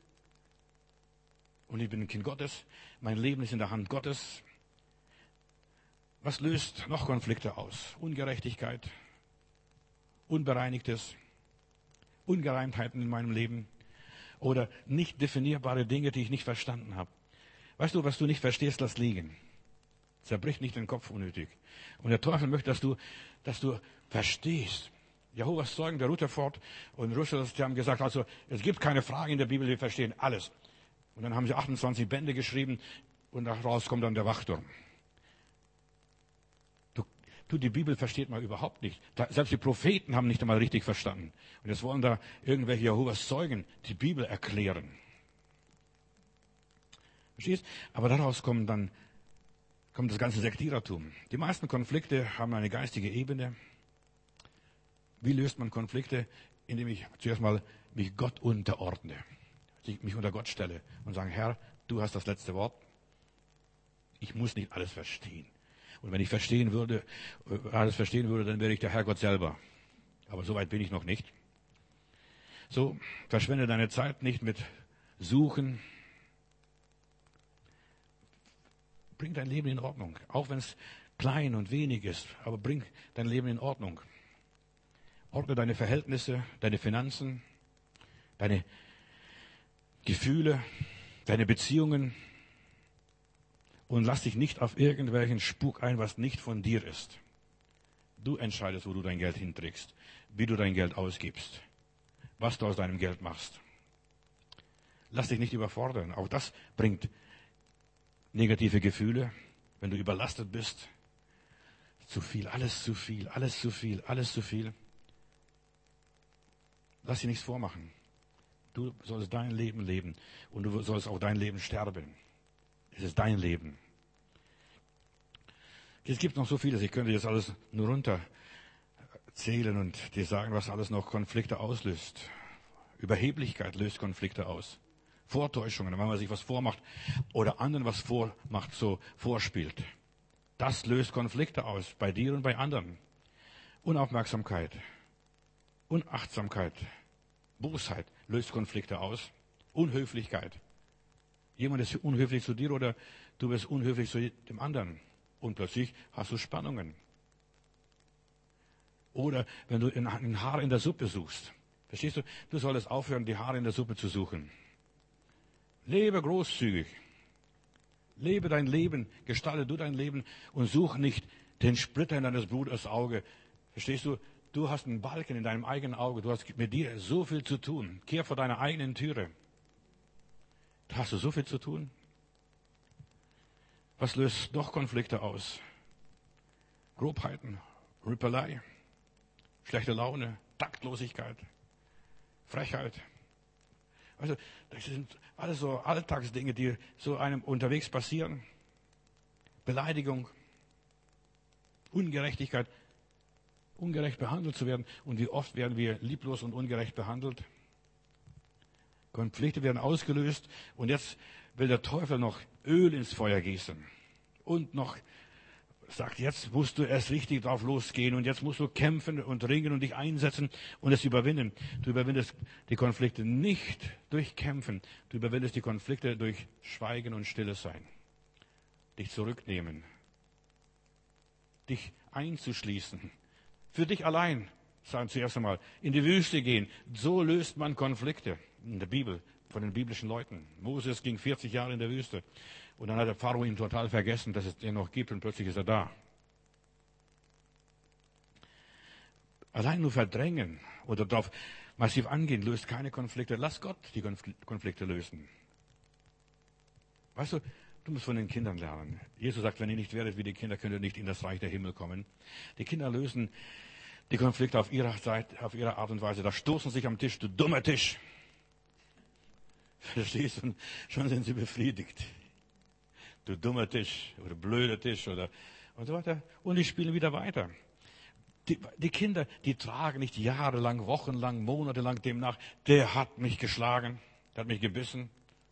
Und ich bin ein Kind Gottes. Mein Leben ist in der Hand Gottes. Was löst noch Konflikte aus? Ungerechtigkeit, Unbereinigtes, Ungereimtheiten in meinem Leben oder nicht definierbare Dinge, die ich nicht verstanden habe. Weißt du, was du nicht verstehst, lass liegen. Zerbrich nicht den Kopf unnötig. Und der Teufel möchte, dass du verstehst. Jehovas Zeugen, der Rutherford und Russell, die haben gesagt, also es gibt keine Frage in der Bibel, wir verstehen alles. Und dann haben sie 28 Bände geschrieben und daraus kommt dann der Wachturm. Die Bibel versteht man überhaupt nicht. Selbst die Propheten haben nicht einmal richtig verstanden. Und jetzt wollen da irgendwelche Jehovas Zeugen die Bibel erklären. Verstehst? Aber daraus kommt das ganze Sektierertum. Die meisten Konflikte haben eine geistige Ebene. Wie löst man Konflikte? Indem ich zuerst mal mich Gott unterordne. Mich unter Gott stelle und sage, Herr, du hast das letzte Wort. Ich muss nicht alles verstehen. Und wenn ich alles verstehen würde, dann wäre ich der Herrgott selber. Aber so weit bin ich noch nicht. So, verschwende deine Zeit nicht mit Suchen. Bring dein Leben in Ordnung. Auch wenn es klein und wenig ist, aber bring dein Leben in Ordnung. Ordne deine Verhältnisse, deine Finanzen, deine Gefühle, deine Beziehungen und lass dich nicht auf irgendwelchen Spuk ein, was nicht von dir ist. Du entscheidest, wo du dein Geld hinträgst, wie du dein Geld ausgibst, was du aus deinem Geld machst. Lass dich nicht überfordern. Auch das bringt negative Gefühle, wenn du überlastet bist. zu viel, alles zu viel, alles zu viel, alles zu viel. Lass dir nichts vormachen. Du sollst dein Leben leben und du sollst auch dein Leben sterben. Es ist dein Leben. Es gibt noch so vieles, ich könnte jetzt alles nur runterzählen und dir sagen, was alles noch Konflikte auslöst. Überheblichkeit löst Konflikte aus. Vortäuschungen, wenn man sich was vormacht oder anderen was vormacht, so vorspielt. Das löst Konflikte aus, bei dir und bei anderen. Unaufmerksamkeit, Unachtsamkeit, Bosheit löst Konflikte aus. Unhöflichkeit. Jemand ist unhöflich zu dir oder du bist unhöflich zu dem anderen. Und plötzlich hast du Spannungen. Oder wenn du ein Haar in der Suppe suchst. Verstehst du? Du solltest aufhören, die Haare in der Suppe zu suchen. Lebe großzügig. Lebe dein Leben, gestalte du dein Leben und such nicht den Splitter in deines Bruders Auge. Verstehst du? Du hast einen Balken in deinem eigenen Auge. Du hast mit dir so viel zu tun. Kehr vor deiner eigenen Türe. Da hast du so viel zu tun. Was löst noch Konflikte aus? Grobheiten, Rüpelei, schlechte Laune, Taktlosigkeit, Frechheit. Also, das sind alles so Alltagsdinge, die so einem unterwegs passieren. Beleidigung, Ungerechtigkeit, ungerecht behandelt zu werden. Und wie oft werden wir lieblos und ungerecht behandelt? Konflikte werden ausgelöst und jetzt will der Teufel noch Öl ins Feuer gießen. Und noch sagt, jetzt musst du erst richtig drauf losgehen und jetzt musst du kämpfen und ringen und dich einsetzen und es überwinden. Du überwindest die Konflikte nicht durch Kämpfen. Du überwindest die Konflikte durch Schweigen und Stilles Sein. Dich zurücknehmen. Dich einzuschließen. Für dich allein, sagen zuerst einmal, in die Wüste gehen. So löst man Konflikte in der Bibel, von den biblischen Leuten. Moses ging 40 Jahre in der Wüste. Und dann hat der Pharao ihn total vergessen, dass es den noch gibt und plötzlich ist er da. Allein nur verdrängen oder darauf massiv angehen, löst keine Konflikte. Lass Gott die Konflikte lösen. Weißt du, du musst von den Kindern lernen. Jesus sagt, wenn ihr nicht werdet wie die Kinder, könnt ihr nicht in das Reich der Himmel kommen. Die Kinder lösen die Konflikte auf ihre Art und Weise. Da stoßen sich am Tisch, du dummer Tisch. Verstehst du? Und schon sind sie befriedigt. Du dummer Tisch oder blöder Tisch oder und so weiter. Und die spielen wieder weiter. Die Kinder, die tragen nicht jahrelang, wochenlang, monatelang dem nach. Der hat mich geschlagen, der hat mich gebissen.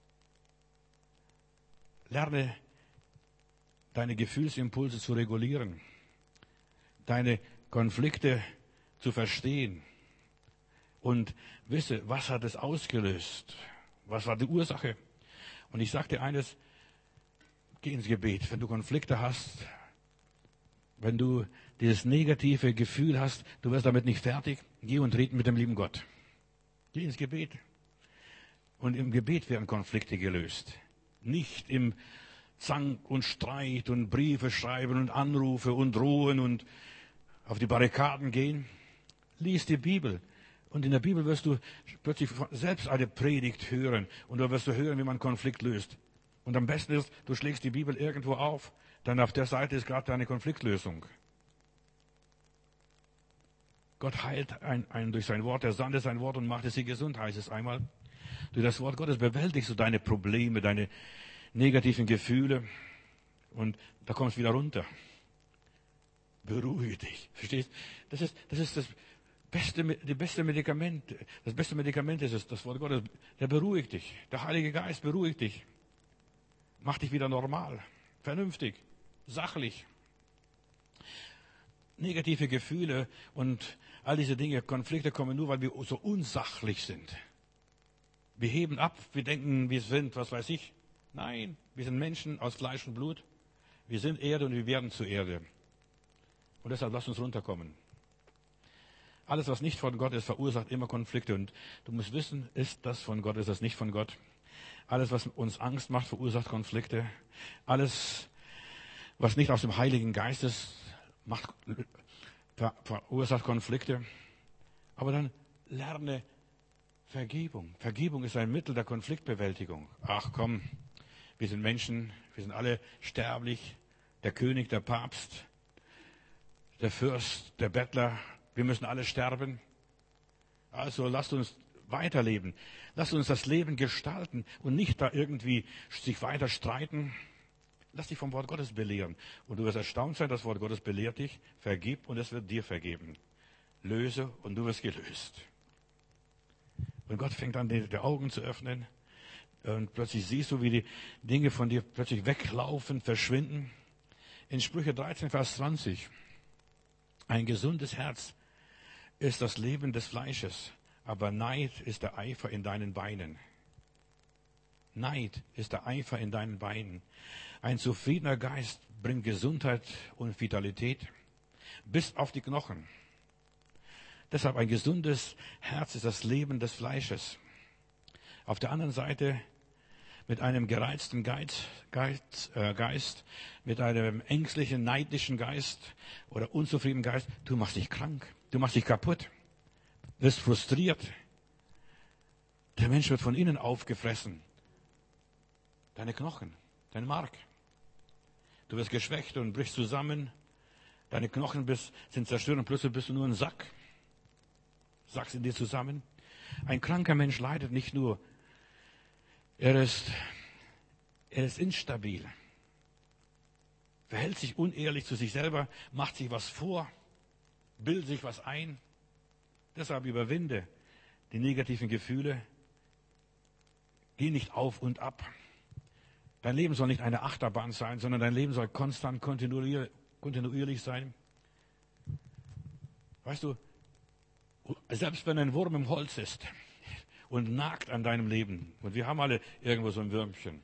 Lerne, deine Gefühlsimpulse zu regulieren, deine Konflikte zu verstehen und wisse, was hat es ausgelöst? Was war die Ursache? Und ich sage dir eines, geh ins Gebet. Wenn du Konflikte hast, wenn du dieses negative Gefühl hast, du wirst damit nicht fertig, geh und red mit dem lieben Gott. Geh ins Gebet. Und im Gebet werden Konflikte gelöst. Nicht im Zank und Streit und Briefe schreiben und Anrufe und drohen und auf die Barrikaden gehen. Lies die Bibel. Und in der Bibel wirst du plötzlich selbst eine Predigt hören. Und da wirst du hören, wie man Konflikt löst. Und am besten ist, du schlägst die Bibel irgendwo auf. Dann auf der Seite ist gerade deine Konfliktlösung. Gott heilt einen durch sein Wort. Er sandte sein Wort und machte sie gesund, heißt es einmal. Durch das Wort Gottes bewältigst du deine Probleme, deine negativen Gefühle. Und da kommst du wieder runter. Beruhige dich. Verstehst? Das ist das beste Medikament. Das beste Medikament ist es, das Wort Gottes. Der beruhigt dich. Der Heilige Geist beruhigt dich. Macht dich wieder normal. Vernünftig. Sachlich. Negative Gefühle und all diese Dinge, Konflikte kommen nur, weil wir so unsachlich sind. Wir heben ab, wir denken, wir sind, was weiß ich. Nein, wir sind Menschen aus Fleisch und Blut. Wir sind Erde und wir werden zur Erde. Und deshalb lasst uns runterkommen. Alles, was nicht von Gott ist, verursacht immer Konflikte. Und du musst wissen, ist das von Gott, ist das nicht von Gott. Alles, was uns Angst macht, verursacht Konflikte. Alles, was nicht aus dem Heiligen Geist ist, verursacht Konflikte. Aber dann lerne Vergebung. Vergebung ist ein Mittel der Konfliktbewältigung. Ach komm, wir sind Menschen, wir sind alle sterblich. Der König, der Papst, der Fürst, der Bettler, wir müssen alle sterben. Also lasst uns weiterleben. Lasst uns das Leben gestalten und nicht da irgendwie sich weiter streiten. Lass dich vom Wort Gottes belehren. Und du wirst erstaunt sein, das Wort Gottes belehrt dich, vergib und es wird dir vergeben. Löse und du wirst gelöst. Und Gott fängt an, die Augen zu öffnen. Und plötzlich siehst du, wie die Dinge von dir plötzlich weglaufen, verschwinden. In Sprüche 13, Vers 20. Ein gesundes Herz ist das Leben des Fleisches, aber Neid ist der Eifer in deinen Beinen. Neid ist der Eifer in deinen Beinen. Ein zufriedener Geist bringt Gesundheit und Vitalität bis auf die Knochen. Deshalb ein gesundes Herz ist das Leben des Fleisches. Auf der anderen Seite mit einem gereizten Geist, mit einem ängstlichen, neidischen Geist oder unzufriedenen Geist, du machst dich krank, du machst dich kaputt, wirst frustriert. Der Mensch wird von innen aufgefressen. Deine Knochen, dein Mark. Du wirst geschwächt und brichst zusammen. Deine Knochen sind zerstört und plötzlich bist du nur ein Sack. Sackst in dir zusammen. Ein kranker Mensch leidet nicht nur, er ist instabil, verhält sich unehrlich zu sich selber, macht sich was vor, bildet sich was ein. Deshalb überwinde die negativen Gefühle. Geh nicht auf und ab. Dein Leben soll nicht eine Achterbahn sein, sondern dein Leben soll konstant, kontinuierlich sein. Weißt du, selbst wenn ein Wurm im Holz ist und nagt an deinem Leben, und wir haben alle irgendwo so ein Würmchen,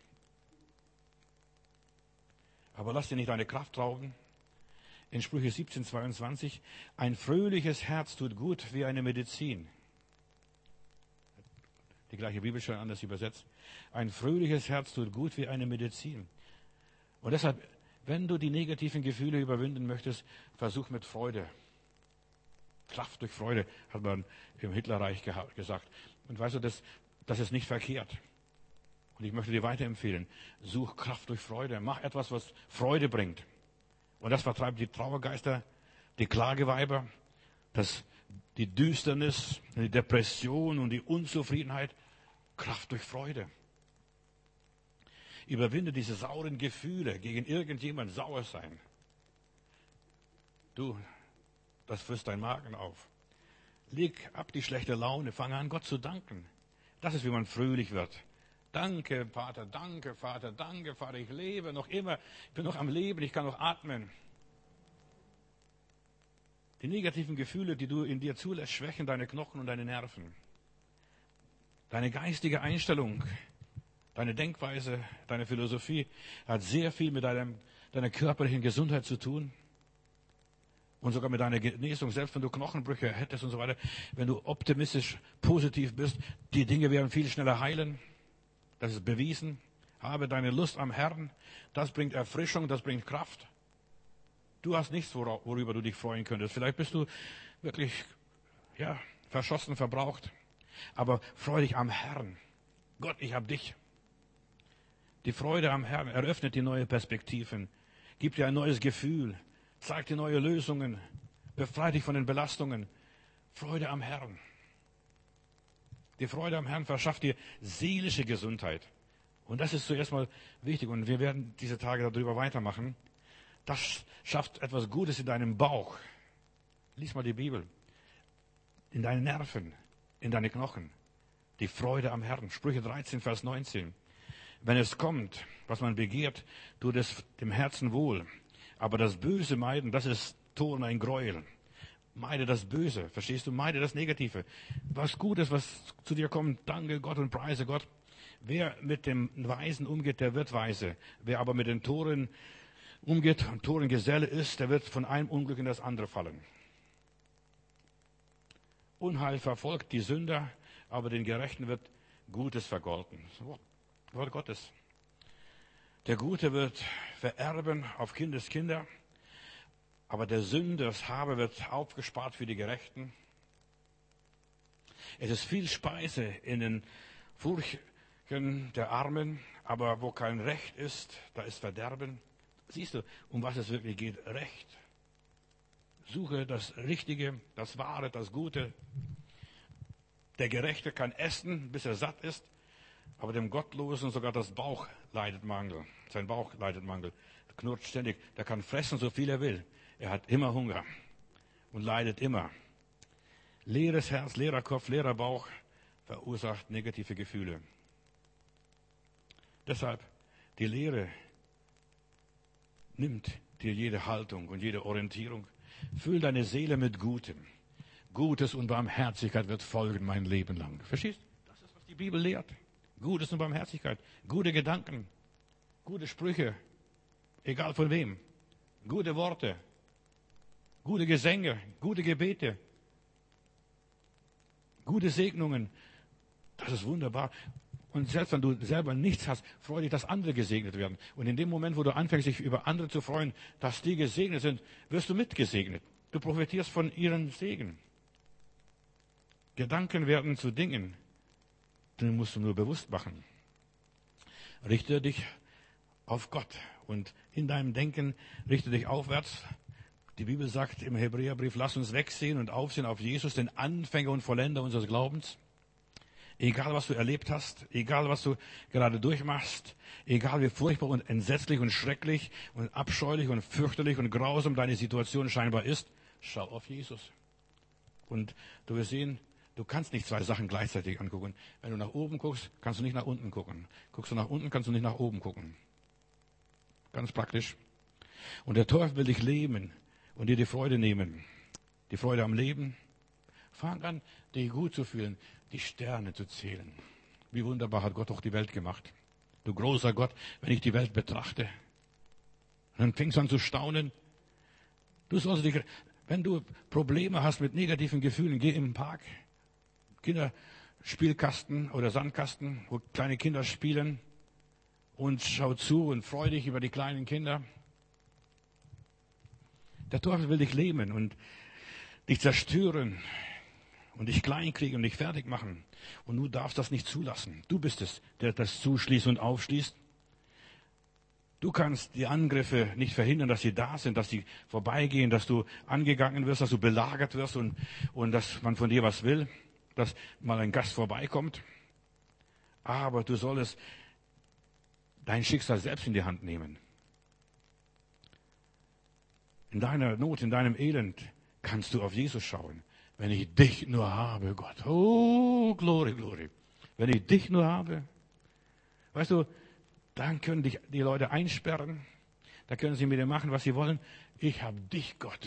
aber lass dir nicht deine Kraft rauben. In Sprüche 17, 22, ein fröhliches Herz tut gut wie eine Medizin. Die gleiche Bibelstelle anders übersetzt. Ein fröhliches Herz tut gut wie eine Medizin. Und deshalb, wenn du die negativen Gefühle überwinden möchtest, versuch mit Freude. Kraft durch Freude, hat man im Hitlerreich gesagt. Und weißt du, das ist nicht verkehrt. Und ich möchte dir weiterempfehlen, such Kraft durch Freude. Mach etwas, was Freude bringt. Und das vertreibt die Trauergeister, die Klageweiber, die Düsternis, die Depression und die Unzufriedenheit. Kraft durch Freude. Überwinde diese sauren Gefühle, gegen irgendjemand sauer sein. Du, das frisst dein Magen auf. Leg ab die schlechte Laune, fange an, Gott zu danken. Das ist, wie man fröhlich wird. Danke, Vater, danke, Vater, danke, Vater, ich lebe noch immer, ich bin noch am Leben, ich kann noch atmen. Die negativen Gefühle, die du in dir zulässt, schwächen deine Knochen und deine Nerven. Deine geistige Einstellung, deine Denkweise, deine Philosophie hat sehr viel mit deiner körperlichen Gesundheit zu tun. Und sogar mit deiner Genesung, selbst wenn du Knochenbrüche hättest und so weiter, wenn du optimistisch, positiv bist, die Dinge werden viel schneller heilen. Das ist bewiesen. Habe deine Lust am Herrn. Das bringt Erfrischung, das bringt Kraft. Du hast nichts, worüber du dich freuen könntest. Vielleicht bist du wirklich, verschossen, verbraucht. Aber freu dich am Herrn. Gott, ich hab dich. Die Freude am Herrn eröffnet dir neue Perspektiven, gibt dir ein neues Gefühl, zeigt dir neue Lösungen, befreit dich von den Belastungen. Freude am Herrn. Die Freude am Herrn verschafft dir seelische Gesundheit. Und das ist zuerst mal wichtig. Und wir werden diese Tage darüber weitermachen. Das schafft etwas Gutes in deinem Bauch. Lies mal die Bibel. In deinen Nerven, in deine Knochen. Die Freude am Herrn. Sprüche 13, Vers 19. Wenn es kommt, was man begehrt, tut es dem Herzen wohl. Aber das Böse meiden, das ist Tod und ein Gräuel. Meide das Böse, verstehst du? Meide das Negative. Was Gutes, was zu dir kommt, danke Gott und preise Gott. Wer mit dem Weisen umgeht, der wird weise. Wer aber mit den Toren umgeht und Torengeselle ist, der wird von einem Unglück in das andere fallen. Unheil verfolgt die Sünder, aber den Gerechten wird Gutes vergolten. Wort Gottes. Der Gute wird vererben auf Kindeskinder, aber der Sünders Habe wird aufgespart für die Gerechten. Es ist viel Speise in den Furchen der Armen, aber wo kein Recht ist, da ist Verderben. Siehst du, um was es wirklich geht? Recht. Suche das Richtige, das Wahre, das Gute. Der Gerechte kann essen, bis er satt ist, aber dem Gottlosen sogar das Bauch leidet Mangel. Sein Bauch leidet Mangel. Er knurrt ständig. Der kann fressen, so viel er will. Er hat immer Hunger und leidet immer. Leeres Herz, leerer Kopf, leerer Bauch verursacht negative Gefühle. Deshalb, die Lehre nimmt dir jede Haltung und jede Orientierung. Füll deine Seele mit Gutem. Gutes und Barmherzigkeit wird folgen mein Leben lang. Verstehst? Das ist, was die Bibel lehrt. Gutes und Barmherzigkeit. Gute Gedanken. Gute Sprüche. Egal von wem. Gute Worte. Gute Gesänge. Gute Gebete. Gute Segnungen. Das ist wunderbar. Und selbst wenn du selber nichts hast, freu dich, dass andere gesegnet werden. Und in dem Moment, wo du anfängst, dich über andere zu freuen, dass die gesegnet sind, wirst du mitgesegnet. Du profitierst von ihren Segen. Gedanken werden zu Dingen. Die musst du nur bewusst machen. Richte dich auf Gott. Und in deinem Denken richte dich aufwärts. Die Bibel sagt im Hebräerbrief, lass uns wegsehen und aufsehen auf Jesus, den Anfänger und Vollender unseres Glaubens. Egal, was du erlebt hast, egal, was du gerade durchmachst, egal, wie furchtbar und entsetzlich und schrecklich und abscheulich und fürchterlich und grausam deine Situation scheinbar ist, schau auf Jesus. Und du wirst sehen, du kannst nicht zwei Sachen gleichzeitig angucken. Wenn du nach oben guckst, kannst du nicht nach unten gucken. Guckst du nach unten, kannst du nicht nach oben gucken. Ganz praktisch. Und der Teufel will dich lähmen und dir die Freude nehmen. Die Freude am Leben. Fang an, dich gut zu fühlen, die Sterne zu zählen. Wie wunderbar hat Gott doch die Welt gemacht. Du großer Gott, wenn ich die Welt betrachte, dann fängst du an zu staunen. Du sollst dich, wenn du Probleme hast mit negativen Gefühlen, geh im Park, Kinderspielkasten oder Sandkasten, wo kleine Kinder spielen und schau zu und freu dich über die kleinen Kinder. Der Teufel will dich lähmen und dich zerstören und dich kleinkriegen und dich fertig machen. Und du darfst das nicht zulassen. Du bist es, der das zuschließt und aufschließt. Du kannst die Angriffe nicht verhindern, dass sie da sind, dass sie vorbeigehen, dass du angegangen wirst, dass du belagert wirst und dass man von dir was will, dass mal ein Gast vorbeikommt. Aber du solltest dein Schicksal selbst in die Hand nehmen. In deiner Not, in deinem Elend kannst du auf Jesus schauen. Wenn ich dich nur habe, Gott. Oh, Glory, Glory. Wenn ich dich nur habe. Weißt du, dann können dich die Leute einsperren. Da können sie mit dir machen, was sie wollen. Ich habe dich, Gott.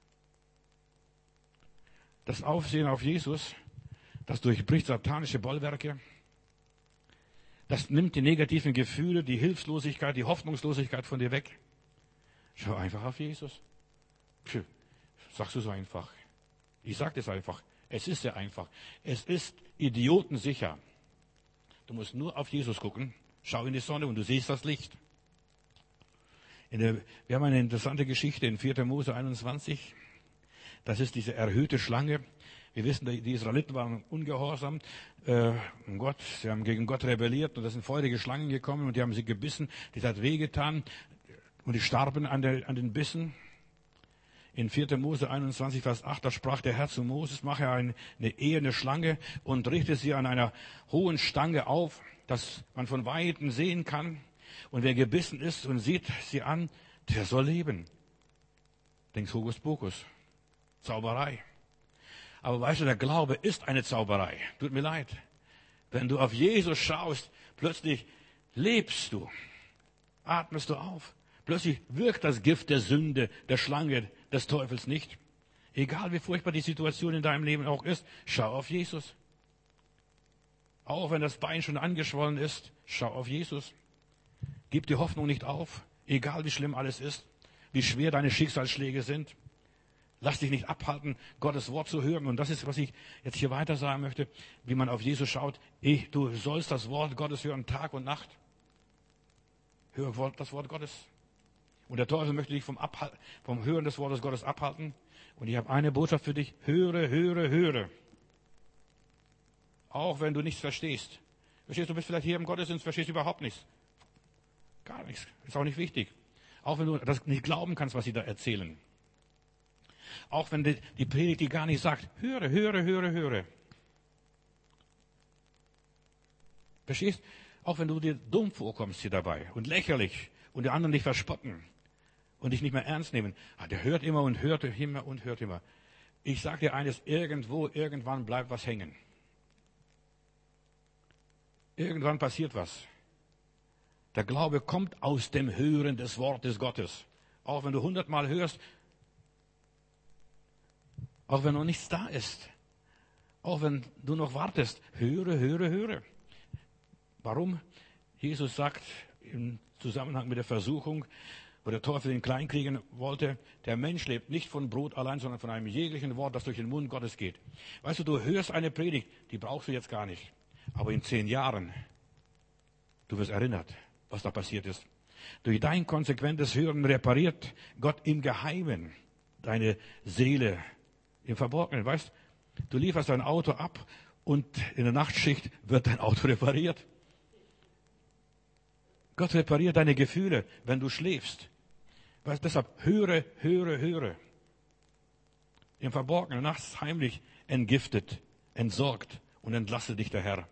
Das Aufsehen auf Jesus, das durchbricht satanische Bollwerke. Das nimmt die negativen Gefühle, die Hilflosigkeit, die Hoffnungslosigkeit von dir weg. Schau einfach auf Jesus. Sagst du so einfach. Ich sage das einfach. Es ist sehr einfach. Es ist idiotensicher. Du musst nur auf Jesus gucken. Schau in die Sonne und du siehst das Licht. Wir haben eine interessante Geschichte in 4. Mose 21. Das ist diese erhöhte Schlange. Wir wissen, die Israeliten waren ungehorsam. Sie haben gegen Gott rebelliert und da sind feurige Schlangen gekommen und die haben sie gebissen. Das hat wehgetan und die starben an den Bissen. In 4. Mose 21, Vers 8, da sprach der Herr zu Moses, mache eine eherne Schlange und richte sie an einer hohen Stange auf, dass man von Weitem sehen kann. Und wer gebissen ist und sieht sie an, der soll leben. Denkst Hokuspokus. Zauberei. Aber weißt du, der Glaube ist eine Zauberei. Tut mir leid. Wenn du auf Jesus schaust, plötzlich lebst du. Atmest du auf. Plötzlich wirkt das Gift der Sünde, der Schlange, des Teufels nicht. Egal wie furchtbar die Situation in deinem Leben auch ist, schau auf Jesus. Auch wenn das Bein schon angeschwollen ist, schau auf Jesus. Gib die Hoffnung nicht auf, egal wie schlimm alles ist, wie schwer deine Schicksalsschläge sind. Lass dich nicht abhalten, Gottes Wort zu hören. Und das ist, was ich jetzt hier weiter sagen möchte, wie man auf Jesus schaut. Du sollst das Wort Gottes hören, Tag und Nacht. Hör das Wort Gottes. Und der Teufel möchte dich vom Hören des Wortes Gottes abhalten. Und ich habe eine Botschaft für dich. Höre, höre, höre. Auch wenn du nichts verstehst. Verstehst du, bist vielleicht hier im Gottesdienst, verstehst überhaupt nichts. Gar nichts. Ist auch nicht wichtig. Auch wenn du das nicht glauben kannst, was sie da erzählen. Auch wenn die Predigt die gar nicht sagt, höre, höre, höre, höre. Verstehst? Auch wenn du dir dumm vorkommst hier dabei und lächerlich und die anderen dich verspotten und dich nicht mehr ernst nehmen. Der hört immer und hört immer und hört immer. Ich sage dir eines, irgendwann bleibt was hängen. Irgendwann passiert was. Der Glaube kommt aus dem Hören des Wortes Gottes. Auch wenn du 100-mal hörst, auch wenn noch nichts da ist, auch wenn du noch wartest, höre, höre, höre. Warum? Jesus sagt im Zusammenhang mit der Versuchung, wo der Teufel ihn kleinkriegen wollte, der Mensch lebt nicht von Brot allein, sondern von einem jeglichen Wort, das durch den Mund Gottes geht. Weißt du, du hörst eine Predigt, die brauchst du jetzt gar nicht. Aber in 10 Jahren, du wirst erinnert, was da passiert ist. Durch dein konsequentes Hören repariert Gott im Geheimen deine Seele im Verborgenen. Weißt, du lieferst dein Auto ab und in der Nachtschicht wird dein Auto repariert. Gott repariert deine Gefühle, wenn du schläfst. Weißt, deshalb höre, höre, höre. Im Verborgenen, nachts heimlich entgiftet, entsorgt und entlasse dich der Herr.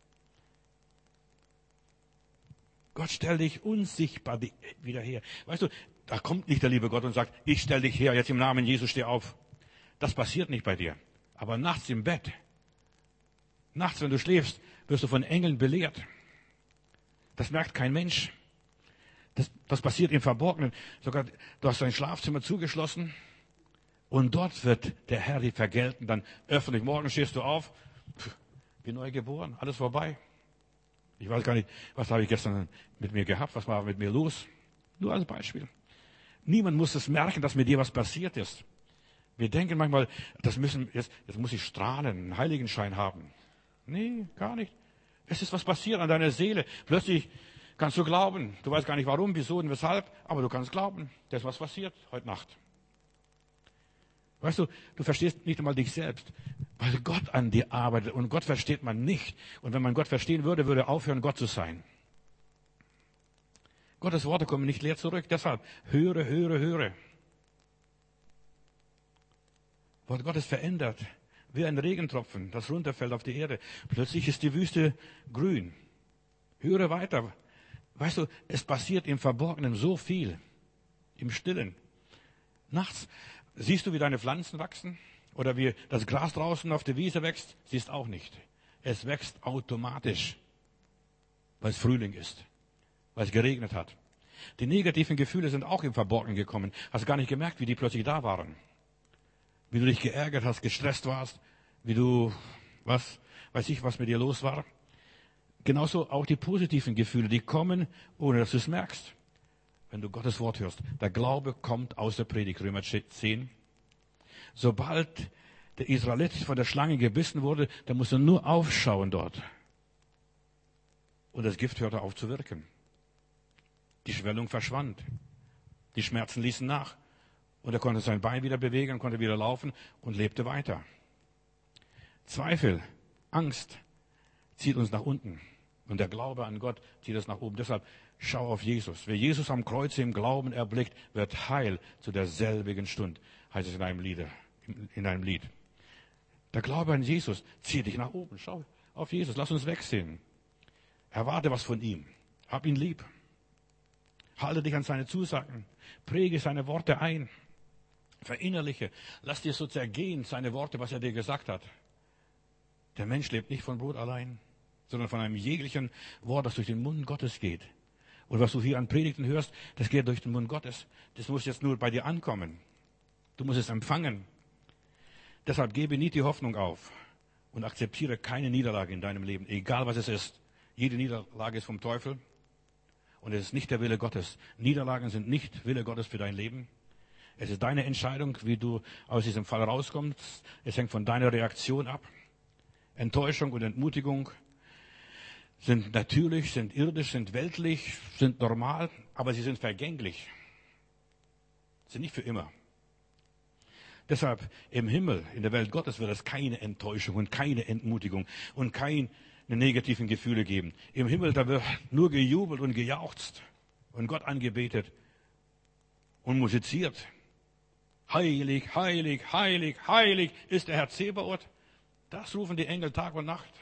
Gott stellt dich unsichtbar wieder her. Weißt du, da kommt nicht der liebe Gott und sagt, ich stell dich her, jetzt im Namen Jesus steh auf. Das passiert nicht bei dir. Aber nachts im Bett, nachts, wenn du schläfst, wirst du von Engeln belehrt. Das merkt kein Mensch. Das passiert im Verborgenen. Sogar, du hast dein Schlafzimmer zugeschlossen und dort wird der Herr dich vergelten. Dann öffentlich, morgen stehst du auf, wie neu geboren, alles vorbei. Ich weiß gar nicht, was habe ich gestern mit mir gehabt, was war mit mir los. Nur als Beispiel. Niemand muss es merken, dass mit dir was passiert ist. Wir denken manchmal, jetzt muss ich strahlen, einen Heiligenschein haben. Nee, gar nicht. Es ist was passiert an deiner Seele. Plötzlich kannst du glauben. Du weißt gar nicht warum, wieso und weshalb, aber du kannst glauben. Da ist was passiert heute Nacht. Weißt du, du verstehst nicht einmal dich selbst, weil Gott an dir arbeitet und Gott versteht man nicht. Und wenn man Gott verstehen würde, würde er aufhören, Gott zu sein. Gottes Worte kommen nicht leer zurück. Deshalb höre, höre, höre. Wort Gottes verändert, wie ein Regentropfen, das runterfällt auf die Erde. Plötzlich ist die Wüste grün. Höre weiter. Weißt du, es passiert im Verborgenen so viel. Im Stillen. Nachts siehst du, wie deine Pflanzen wachsen? Oder wie das Gras draußen auf der Wiese wächst? Siehst auch nicht. Es wächst automatisch, weil es Frühling ist, weil es geregnet hat. Die negativen Gefühle sind auch im Verborgenen gekommen. Hast gar nicht gemerkt, wie die plötzlich da waren. Wie du dich geärgert hast, gestresst warst, wie du, was mit dir los war. Genauso auch die positiven Gefühle, die kommen, ohne dass du es merkst. Wenn du Gottes Wort hörst. Der Glaube kommt aus der Predigt, Römer 10. Sobald der Israelit von der Schlange gebissen wurde, dann musste er nur aufschauen dort. Und das Gift hörte auf zu wirken. Die Schwellung verschwand. Die Schmerzen ließen nach. Und er konnte sein Bein wieder bewegen, konnte wieder laufen und lebte weiter. Zweifel, Angst zieht uns nach unten. Und der Glaube an Gott zieht es nach oben. Deshalb schau auf Jesus. Wer Jesus am Kreuz im Glauben erblickt, wird heil zu derselbigen Stund, heißt es in einem Lied. Der Glaube an Jesus zieht dich nach oben. Schau auf Jesus. Lass uns wegsehen. Erwarte was von ihm. Hab ihn lieb. Halte dich an seine Zusagen. Präge seine Worte ein. Verinnerliche. Lass dir so zergehen, seine Worte, was er dir gesagt hat. Der Mensch lebt nicht von Brot allein, sondern von einem jeglichen Wort, das durch den Mund Gottes geht. Und was du hier an Predigten hörst, das geht durch den Mund Gottes. Das muss jetzt nur bei dir ankommen. Du musst es empfangen. Deshalb gebe nie die Hoffnung auf und akzeptiere keine Niederlage in deinem Leben, egal was es ist. Jede Niederlage ist vom Teufel und es ist nicht der Wille Gottes. Niederlagen sind nicht Wille Gottes für dein Leben. Es ist deine Entscheidung, wie du aus diesem Fall rauskommst. Es hängt von deiner Reaktion ab. Enttäuschung und Entmutigung sind natürlich, sind irdisch, sind weltlich, sind normal, aber sie sind vergänglich. Sind nicht für immer. Deshalb im Himmel, in der Welt Gottes, wird es keine Enttäuschung und keine Entmutigung und keine negativen Gefühle geben. Im Himmel, da wird nur gejubelt und gejauchzt und Gott angebetet und musiziert. Heilig, heilig, heilig, heilig ist der Herr Zebaoth. Das rufen die Engel Tag und Nacht.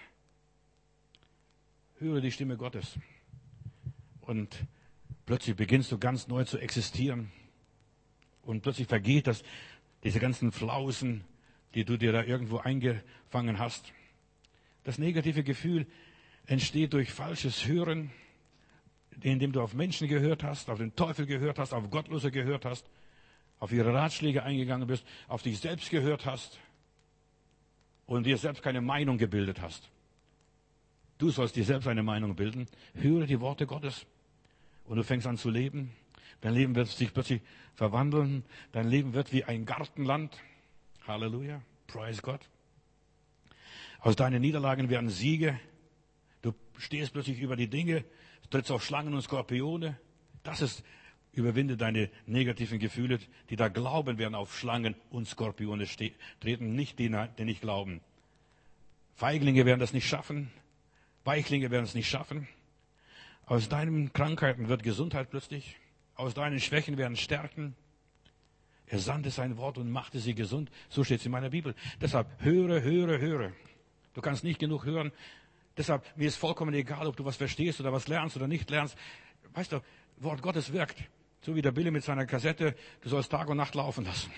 Höre die Stimme Gottes. Und plötzlich beginnst du ganz neu zu existieren. Und plötzlich vergeht das, diese ganzen Flausen, die du dir da irgendwo eingefangen hast. Das negative Gefühl entsteht durch falsches Hören, indem du auf Menschen gehört hast, auf den Teufel gehört hast, auf Gottlose gehört hast, auf ihre Ratschläge eingegangen bist, auf dich selbst gehört hast und dir selbst keine Meinung gebildet hast. Du sollst dir selbst eine Meinung bilden. Höre die Worte Gottes und du fängst an zu leben. Dein Leben wird sich plötzlich verwandeln. Dein Leben wird wie ein Gartenland. Halleluja. Praise Gott. Aus deinen Niederlagen werden Siege. Du stehst plötzlich über die Dinge, trittst auf Schlangen und Skorpione. Das ist, überwinde deine negativen Gefühle, die da glauben werden auf Schlangen und Skorpione treten, nicht die nicht glauben. Feiglinge werden das nicht schaffen. Weichlinge werden es nicht schaffen. Aus deinen Krankheiten wird Gesundheit plötzlich. Aus deinen Schwächen werden Stärken. Er sandte sein Wort und machte sie gesund. So steht es in meiner Bibel. Deshalb höre, höre, höre. Du kannst nicht genug hören. Deshalb, mir ist vollkommen egal, ob du was verstehst oder was lernst oder nicht lernst. Weißt du, Wort Gottes wirkt. So wie der Billy mit seiner Kassette. Du sollst Tag und Nacht laufen lassen.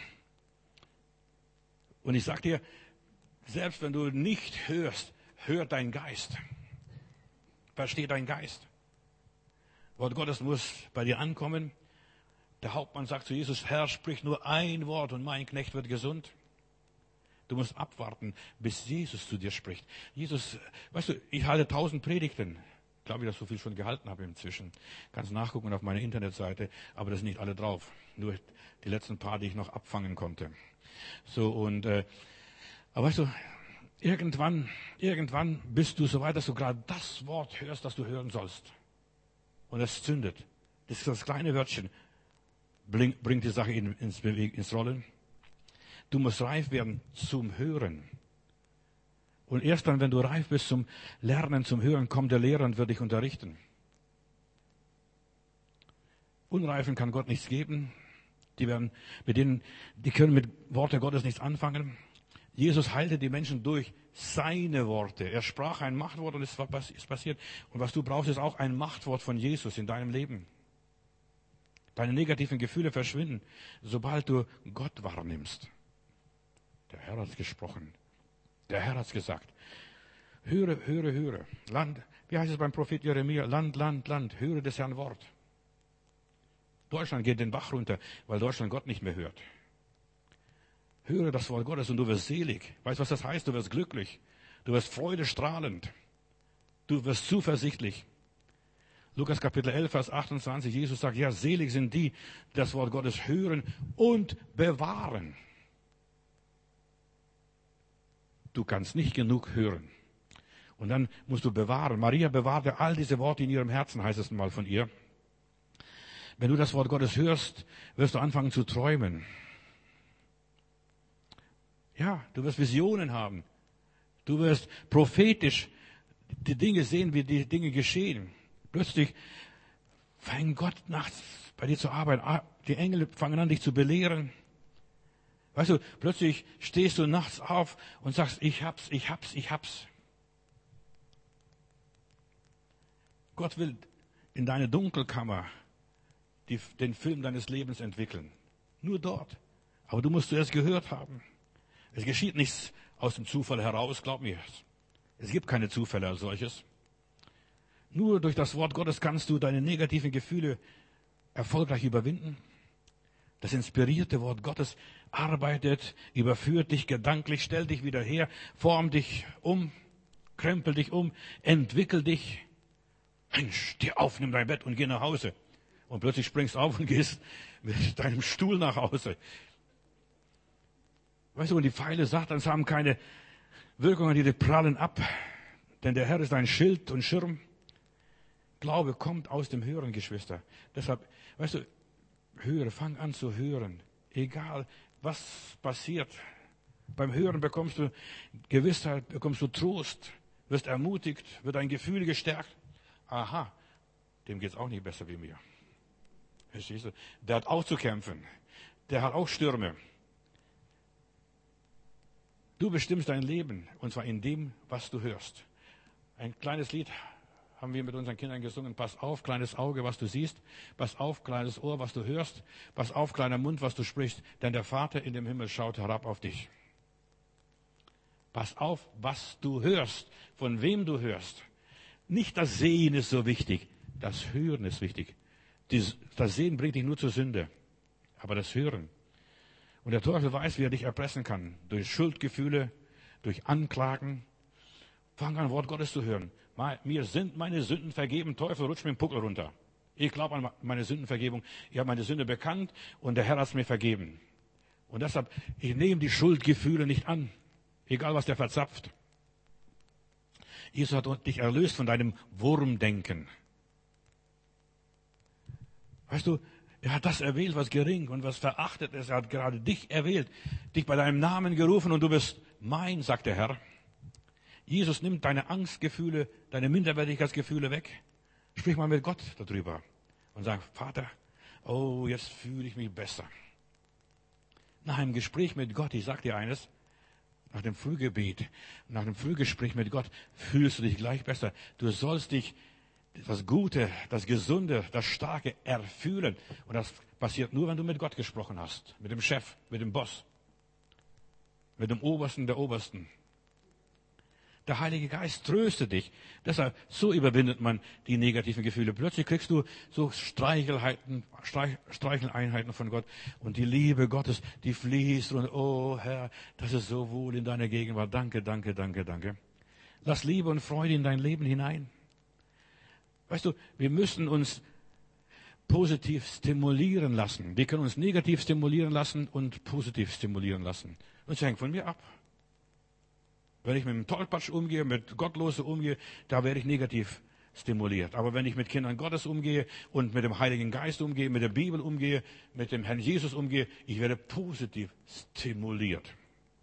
Und ich sag dir, selbst wenn du nicht hörst, hört dein Geist. Versteh dein Geist. Wort Gottes muss bei dir ankommen. Der Hauptmann sagt zu Jesus, Herr, sprich nur ein Wort und mein Knecht wird gesund. Du musst abwarten, bis Jesus zu dir spricht. Jesus, weißt du, ich halte 1000 Predigten. Ich glaube, dass ich so viel schon gehalten habe inzwischen. Kannst nachgucken auf meiner Internetseite, aber das sind nicht alle drauf. Nur die letzten paar, die ich noch abfangen konnte. So, und, aber weißt du, irgendwann bist du so weit, dass du gerade das Wort hörst, das du hören sollst. Und es zündet. Das ist das kleine Wörtchen. Bringt die Sache ins Rollen. Du musst reif werden zum Hören. Und erst dann, wenn du reif bist zum Lernen, zum Hören, kommt der Lehrer und wird dich unterrichten. Unreifen kann Gott nichts geben. Die können mit Worte Gottes nichts anfangen. Jesus heilte die Menschen durch seine Worte. Er sprach ein Machtwort und es ist passiert. Und was du brauchst, ist auch ein Machtwort von Jesus in deinem Leben. Deine negativen Gefühle verschwinden, sobald du Gott wahrnimmst. Der Herr hat gesprochen. Der Herr hat gesagt. Höre, höre, höre. Land, wie heißt es beim Prophet Jeremia? Land, Land, Land. Höre des Herrn Wort. Deutschland geht den Bach runter, weil Deutschland Gott nicht mehr hört. Höre das Wort Gottes und du wirst selig. Weißt du, was das heißt? Du wirst glücklich. Du wirst freudestrahlend. Du wirst zuversichtlich. Lukas Kapitel 11, Vers 28, Jesus sagt, ja, selig sind die, die das Wort Gottes hören und bewahren. Du kannst nicht genug hören. Und dann musst du bewahren. Maria bewahrte all diese Worte in ihrem Herzen, heißt es mal von ihr. Wenn du das Wort Gottes hörst, wirst du anfangen zu träumen. Ja, du wirst Visionen haben. Du wirst prophetisch die Dinge sehen, wie die Dinge geschehen. Plötzlich fängt Gott nachts bei dir zu arbeiten. Die Engel fangen an, dich zu belehren. Weißt du, plötzlich stehst du nachts auf und sagst, ich hab's, ich hab's, ich hab's. Gott will in deine Dunkelkammer den Film deines Lebens entwickeln. Nur dort. Aber du musst zuerst gehört haben. Es geschieht nichts aus dem Zufall heraus, glaub mir. Es gibt keine Zufälle als solches. Nur durch das Wort Gottes kannst du deine negativen Gefühle erfolgreich überwinden. Das inspirierte Wort Gottes arbeitet, überführt dich gedanklich, stellt dich wieder her, formt dich um, krempelt dich um, entwickelt dich. Mensch, steh auf, nimm dein Bett und geh nach Hause. Und plötzlich springst du auf und gehst mit deinem Stuhl nach Hause. Weißt du, und die Pfeile Satans haben keine Wirkungen, die prallen ab. Denn der Herr ist ein Schild und Schirm. Glaube kommt aus dem Hören, Geschwister. Deshalb, weißt du, höre, fang an zu hören. Egal, was passiert. Beim Hören bekommst du Gewissheit, bekommst du Trost, wirst ermutigt, wird dein Gefühl gestärkt. Aha, dem geht's auch nicht besser wie mir. Verstehst du? Der hat auch zu kämpfen. Der hat auch Stürme. Du bestimmst dein Leben, und zwar in dem, was du hörst. Ein kleines Lied haben wir mit unseren Kindern gesungen. Pass auf, kleines Auge, was du siehst. Pass auf, kleines Ohr, was du hörst. Pass auf, kleiner Mund, was du sprichst. Denn der Vater in dem Himmel schaut herab auf dich. Pass auf, was du hörst, von wem du hörst. Nicht das Sehen ist so wichtig, das Hören ist wichtig. Das Sehen bringt dich nur zur Sünde, aber das Hören. Und der Teufel weiß, wie er dich erpressen kann. Durch Schuldgefühle, durch Anklagen. Fang an, Wort Gottes zu hören. Mir sind meine Sünden vergeben. Teufel, rutsch mir den Puckel runter. Ich glaube an meine Sündenvergebung. Ich habe meine Sünde bekannt und der Herr hat es mir vergeben. Und deshalb, ich nehme die Schuldgefühle nicht an. Egal, was der verzapft. Jesus hat dich erlöst von deinem Wurmdenken. Weißt du, er hat das erwählt, was gering und was verachtet ist. Er hat gerade dich erwählt, dich bei deinem Namen gerufen und du bist mein, sagt der Herr. Jesus nimmt deine Angstgefühle, deine Minderwertigkeitsgefühle weg. Sprich mal mit Gott darüber und sag, Vater, oh, jetzt fühle ich mich besser. Nach einem Gespräch mit Gott, ich sag dir eines, nach dem Frühgebet, nach dem Frühgespräch mit Gott fühlst du dich gleich besser. Du sollst dich das Gute, das Gesunde, das Starke erfühlen. Und das passiert nur, wenn du mit Gott gesprochen hast. Mit dem Chef, mit dem Boss, mit dem Obersten der Obersten. Der Heilige Geist tröstet dich. Deshalb, so überwindet man die negativen Gefühle. Plötzlich kriegst du so Streicheleinheiten von Gott. Und die Liebe Gottes, die fließt. Und oh Herr, das ist so wohl in deiner Gegenwart. Danke, danke, danke, danke. Lass Liebe und Freude in dein Leben hinein. Weißt du, wir müssen uns positiv stimulieren lassen. Wir können uns negativ stimulieren lassen und positiv stimulieren lassen. Und das hängt von mir ab. Wenn ich mit dem Tollpatsch umgehe, mit Gottlose umgehe, da werde ich negativ stimuliert. Aber wenn ich mit Kindern Gottes umgehe und mit dem Heiligen Geist umgehe, mit der Bibel umgehe, mit dem Herrn Jesus umgehe, ich werde positiv stimuliert.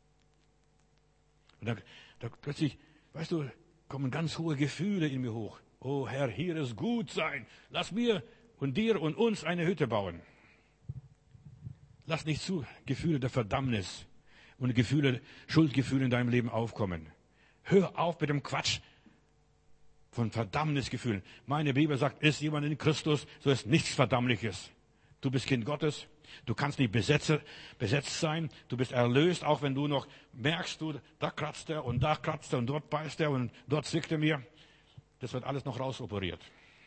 Und da plötzlich, weißt du, kommen ganz hohe Gefühle in mir hoch. Oh Herr, hier ist gut sein. Lass mir und dir und uns eine Hütte bauen. Lass nicht zu Gefühle der Verdammnis und Schuldgefühle in deinem Leben aufkommen. Hör auf mit dem Quatsch von Verdammnisgefühlen. Meine Bibel sagt, ist jemand in Christus, so ist nichts Verdammliches. Du bist Kind Gottes. Du kannst nicht besetzt sein. Du bist erlöst, auch wenn du noch merkst, da kratzt er und dort beißt er und dort zwickt er mir. Das wird alles noch rausoperiert.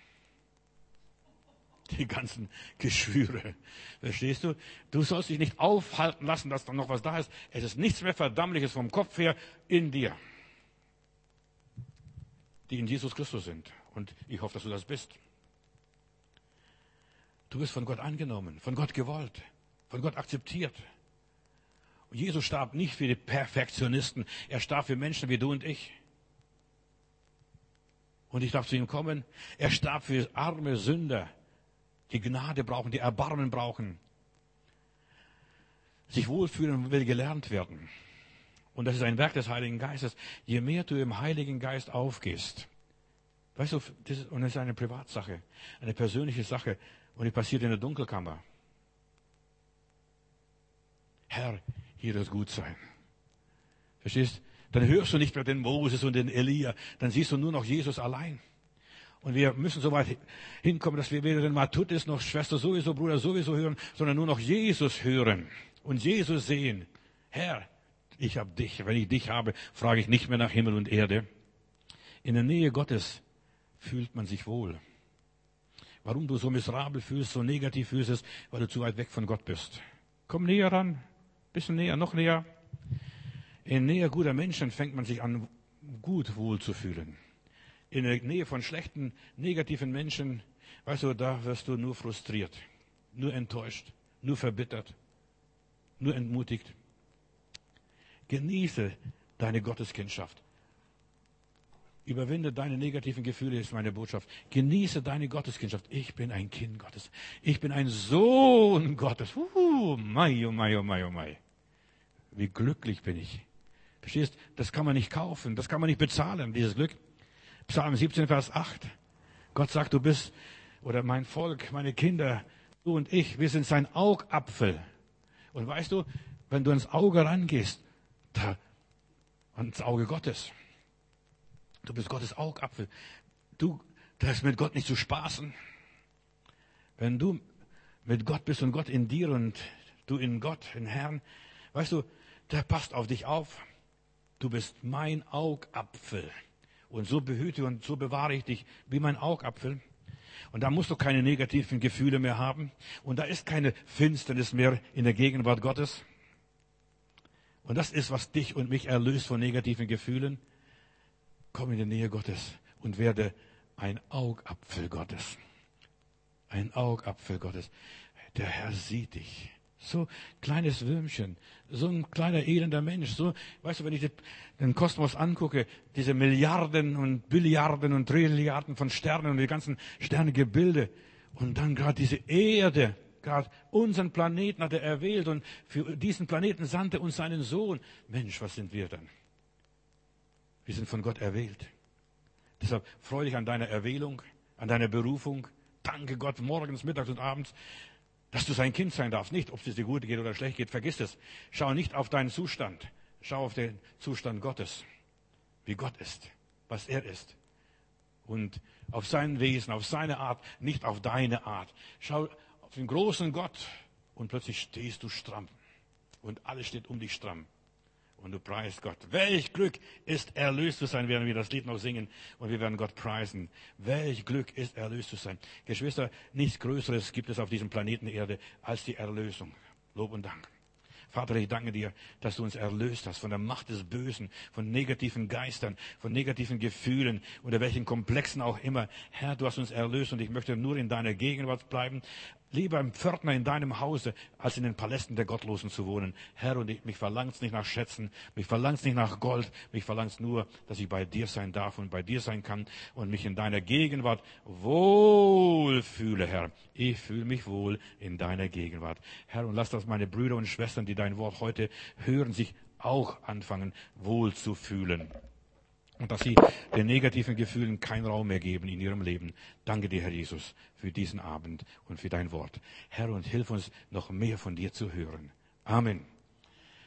Die ganzen Geschwüre. Verstehst du? Du sollst dich nicht aufhalten lassen, dass da noch was da ist. Es ist nichts mehr Verdammliches vom Kopf her in dir, die in Jesus Christus sind. Und ich hoffe, dass du das bist. Du bist von Gott angenommen, von Gott gewollt, von Gott akzeptiert. Und Jesus starb nicht für die Perfektionisten. Er starb für Menschen wie du und ich. Und ich darf zu ihm kommen. Er starb für arme Sünder, die Gnade brauchen, die Erbarmen brauchen, sich wohlfühlen und will gelernt werden. Und das ist ein Werk des Heiligen Geistes. Je mehr du im Heiligen Geist aufgehst, weißt du, das ist eine Privatsache, eine persönliche Sache und die passiert in der Dunkelkammer. Herr, hier wird gut sein. Verstehst? Dann hörst du nicht mehr den Moses und den Elia, dann siehst du nur noch Jesus allein. Und wir müssen so weit hinkommen, dass wir weder den Matutis noch Schwester sowieso, Bruder sowieso hören, sondern nur noch Jesus hören und Jesus sehen. Herr, ich habe dich. Wenn ich dich habe, frage ich nicht mehr nach Himmel und Erde. In der Nähe Gottes fühlt man sich wohl. Warum du so miserabel fühlst, so negativ fühlst, ist, weil du zu weit weg von Gott bist. Komm näher ran, bisschen näher, noch näher. In Nähe guter Menschen fängt man sich an, gut wohl zu fühlen. In der Nähe von schlechten, negativen Menschen, weißt du, da wirst du nur frustriert, nur enttäuscht, nur verbittert, nur entmutigt. Genieße deine Gotteskindschaft. Überwinde deine negativen Gefühle, ist meine Botschaft. Genieße deine Gotteskindschaft. Ich bin ein Kind Gottes. Ich bin ein Sohn Gottes. Mai, oh mai, oh mai, oh mai. Wie glücklich bin ich. Verstehst? Das kann man nicht kaufen, das kann man nicht bezahlen, dieses Glück. Psalm 17, Vers 8. Gott sagt, du bist, oder mein Volk, meine Kinder, du und ich, wir sind sein Augapfel. Und weißt du, wenn du ins Auge rangehst, da und das Auge Gottes. Du bist Gottes Augapfel. Das ist mit Gott nicht zu spaßen. Wenn du mit Gott bist und Gott in dir und du in Gott, in Herrn, weißt du, der passt auf dich auf. Du bist mein Augapfel. Und so behüte und so bewahre ich dich wie mein Augapfel. Und da musst du keine negativen Gefühle mehr haben. Und da ist keine Finsternis mehr in der Gegenwart Gottes. Und das ist, was dich und mich erlöst von negativen Gefühlen. Komm in die Nähe Gottes und werde ein Augapfel Gottes. Ein Augapfel Gottes. Der Herr sieht dich. So kleines Würmchen, so ein kleiner elender Mensch. So, weißt du, wenn ich den Kosmos angucke, diese Milliarden und Billiarden und Trilliarden von Sternen und die ganzen Sternegebilde und dann gerade diese Erde, gerade unseren Planeten hat er erwählt und für diesen Planeten sandte uns seinen Sohn. Mensch, was sind wir dann? Wir sind von Gott erwählt. Deshalb freue dich an deiner Erwählung, an deiner Berufung. Danke Gott morgens, mittags und abends, dass du sein Kind sein darfst. Nicht, ob es dir gut geht oder schlecht geht, vergiss es. Schau nicht auf deinen Zustand. Schau auf den Zustand Gottes. Wie Gott ist, was er ist. Und auf sein Wesen, auf seine Art, nicht auf deine Art. Schau auf den großen Gott und plötzlich stehst du stramm. Und alles steht um dich stramm. Und du preist Gott. Welch Glück ist erlöst zu sein, werden wir das Lied noch singen und wir werden Gott preisen. Welch Glück ist erlöst zu sein. Geschwister, nichts Größeres gibt es auf diesem Planeten Erde als die Erlösung. Lob und Dank. Vater, ich danke dir, dass du uns erlöst hast von der Macht des Bösen, von negativen Geistern, von negativen Gefühlen oder welchen Komplexen auch immer. Herr, du hast uns erlöst und ich möchte nur in deiner Gegenwart bleiben. Lieber ein Pförtner in deinem Hause, als in den Palästen der Gottlosen zu wohnen. Herr, und mich verlangt's nicht nach Schätzen, mich verlangt's nicht nach Gold, mich verlangt's nur, dass ich bei dir sein darf und bei dir sein kann und mich in deiner Gegenwart wohl fühle, Herr. Ich fühle mich wohl in deiner Gegenwart. Herr, und lass das meine Brüder und Schwestern, die dein Wort heute hören, sich auch anfangen, wohl zu fühlen. Und dass sie den negativen Gefühlen keinen Raum mehr geben in ihrem Leben. Danke dir, Herr Jesus, für diesen Abend und für dein Wort. Herr, und hilf uns, noch mehr von dir zu hören. Amen.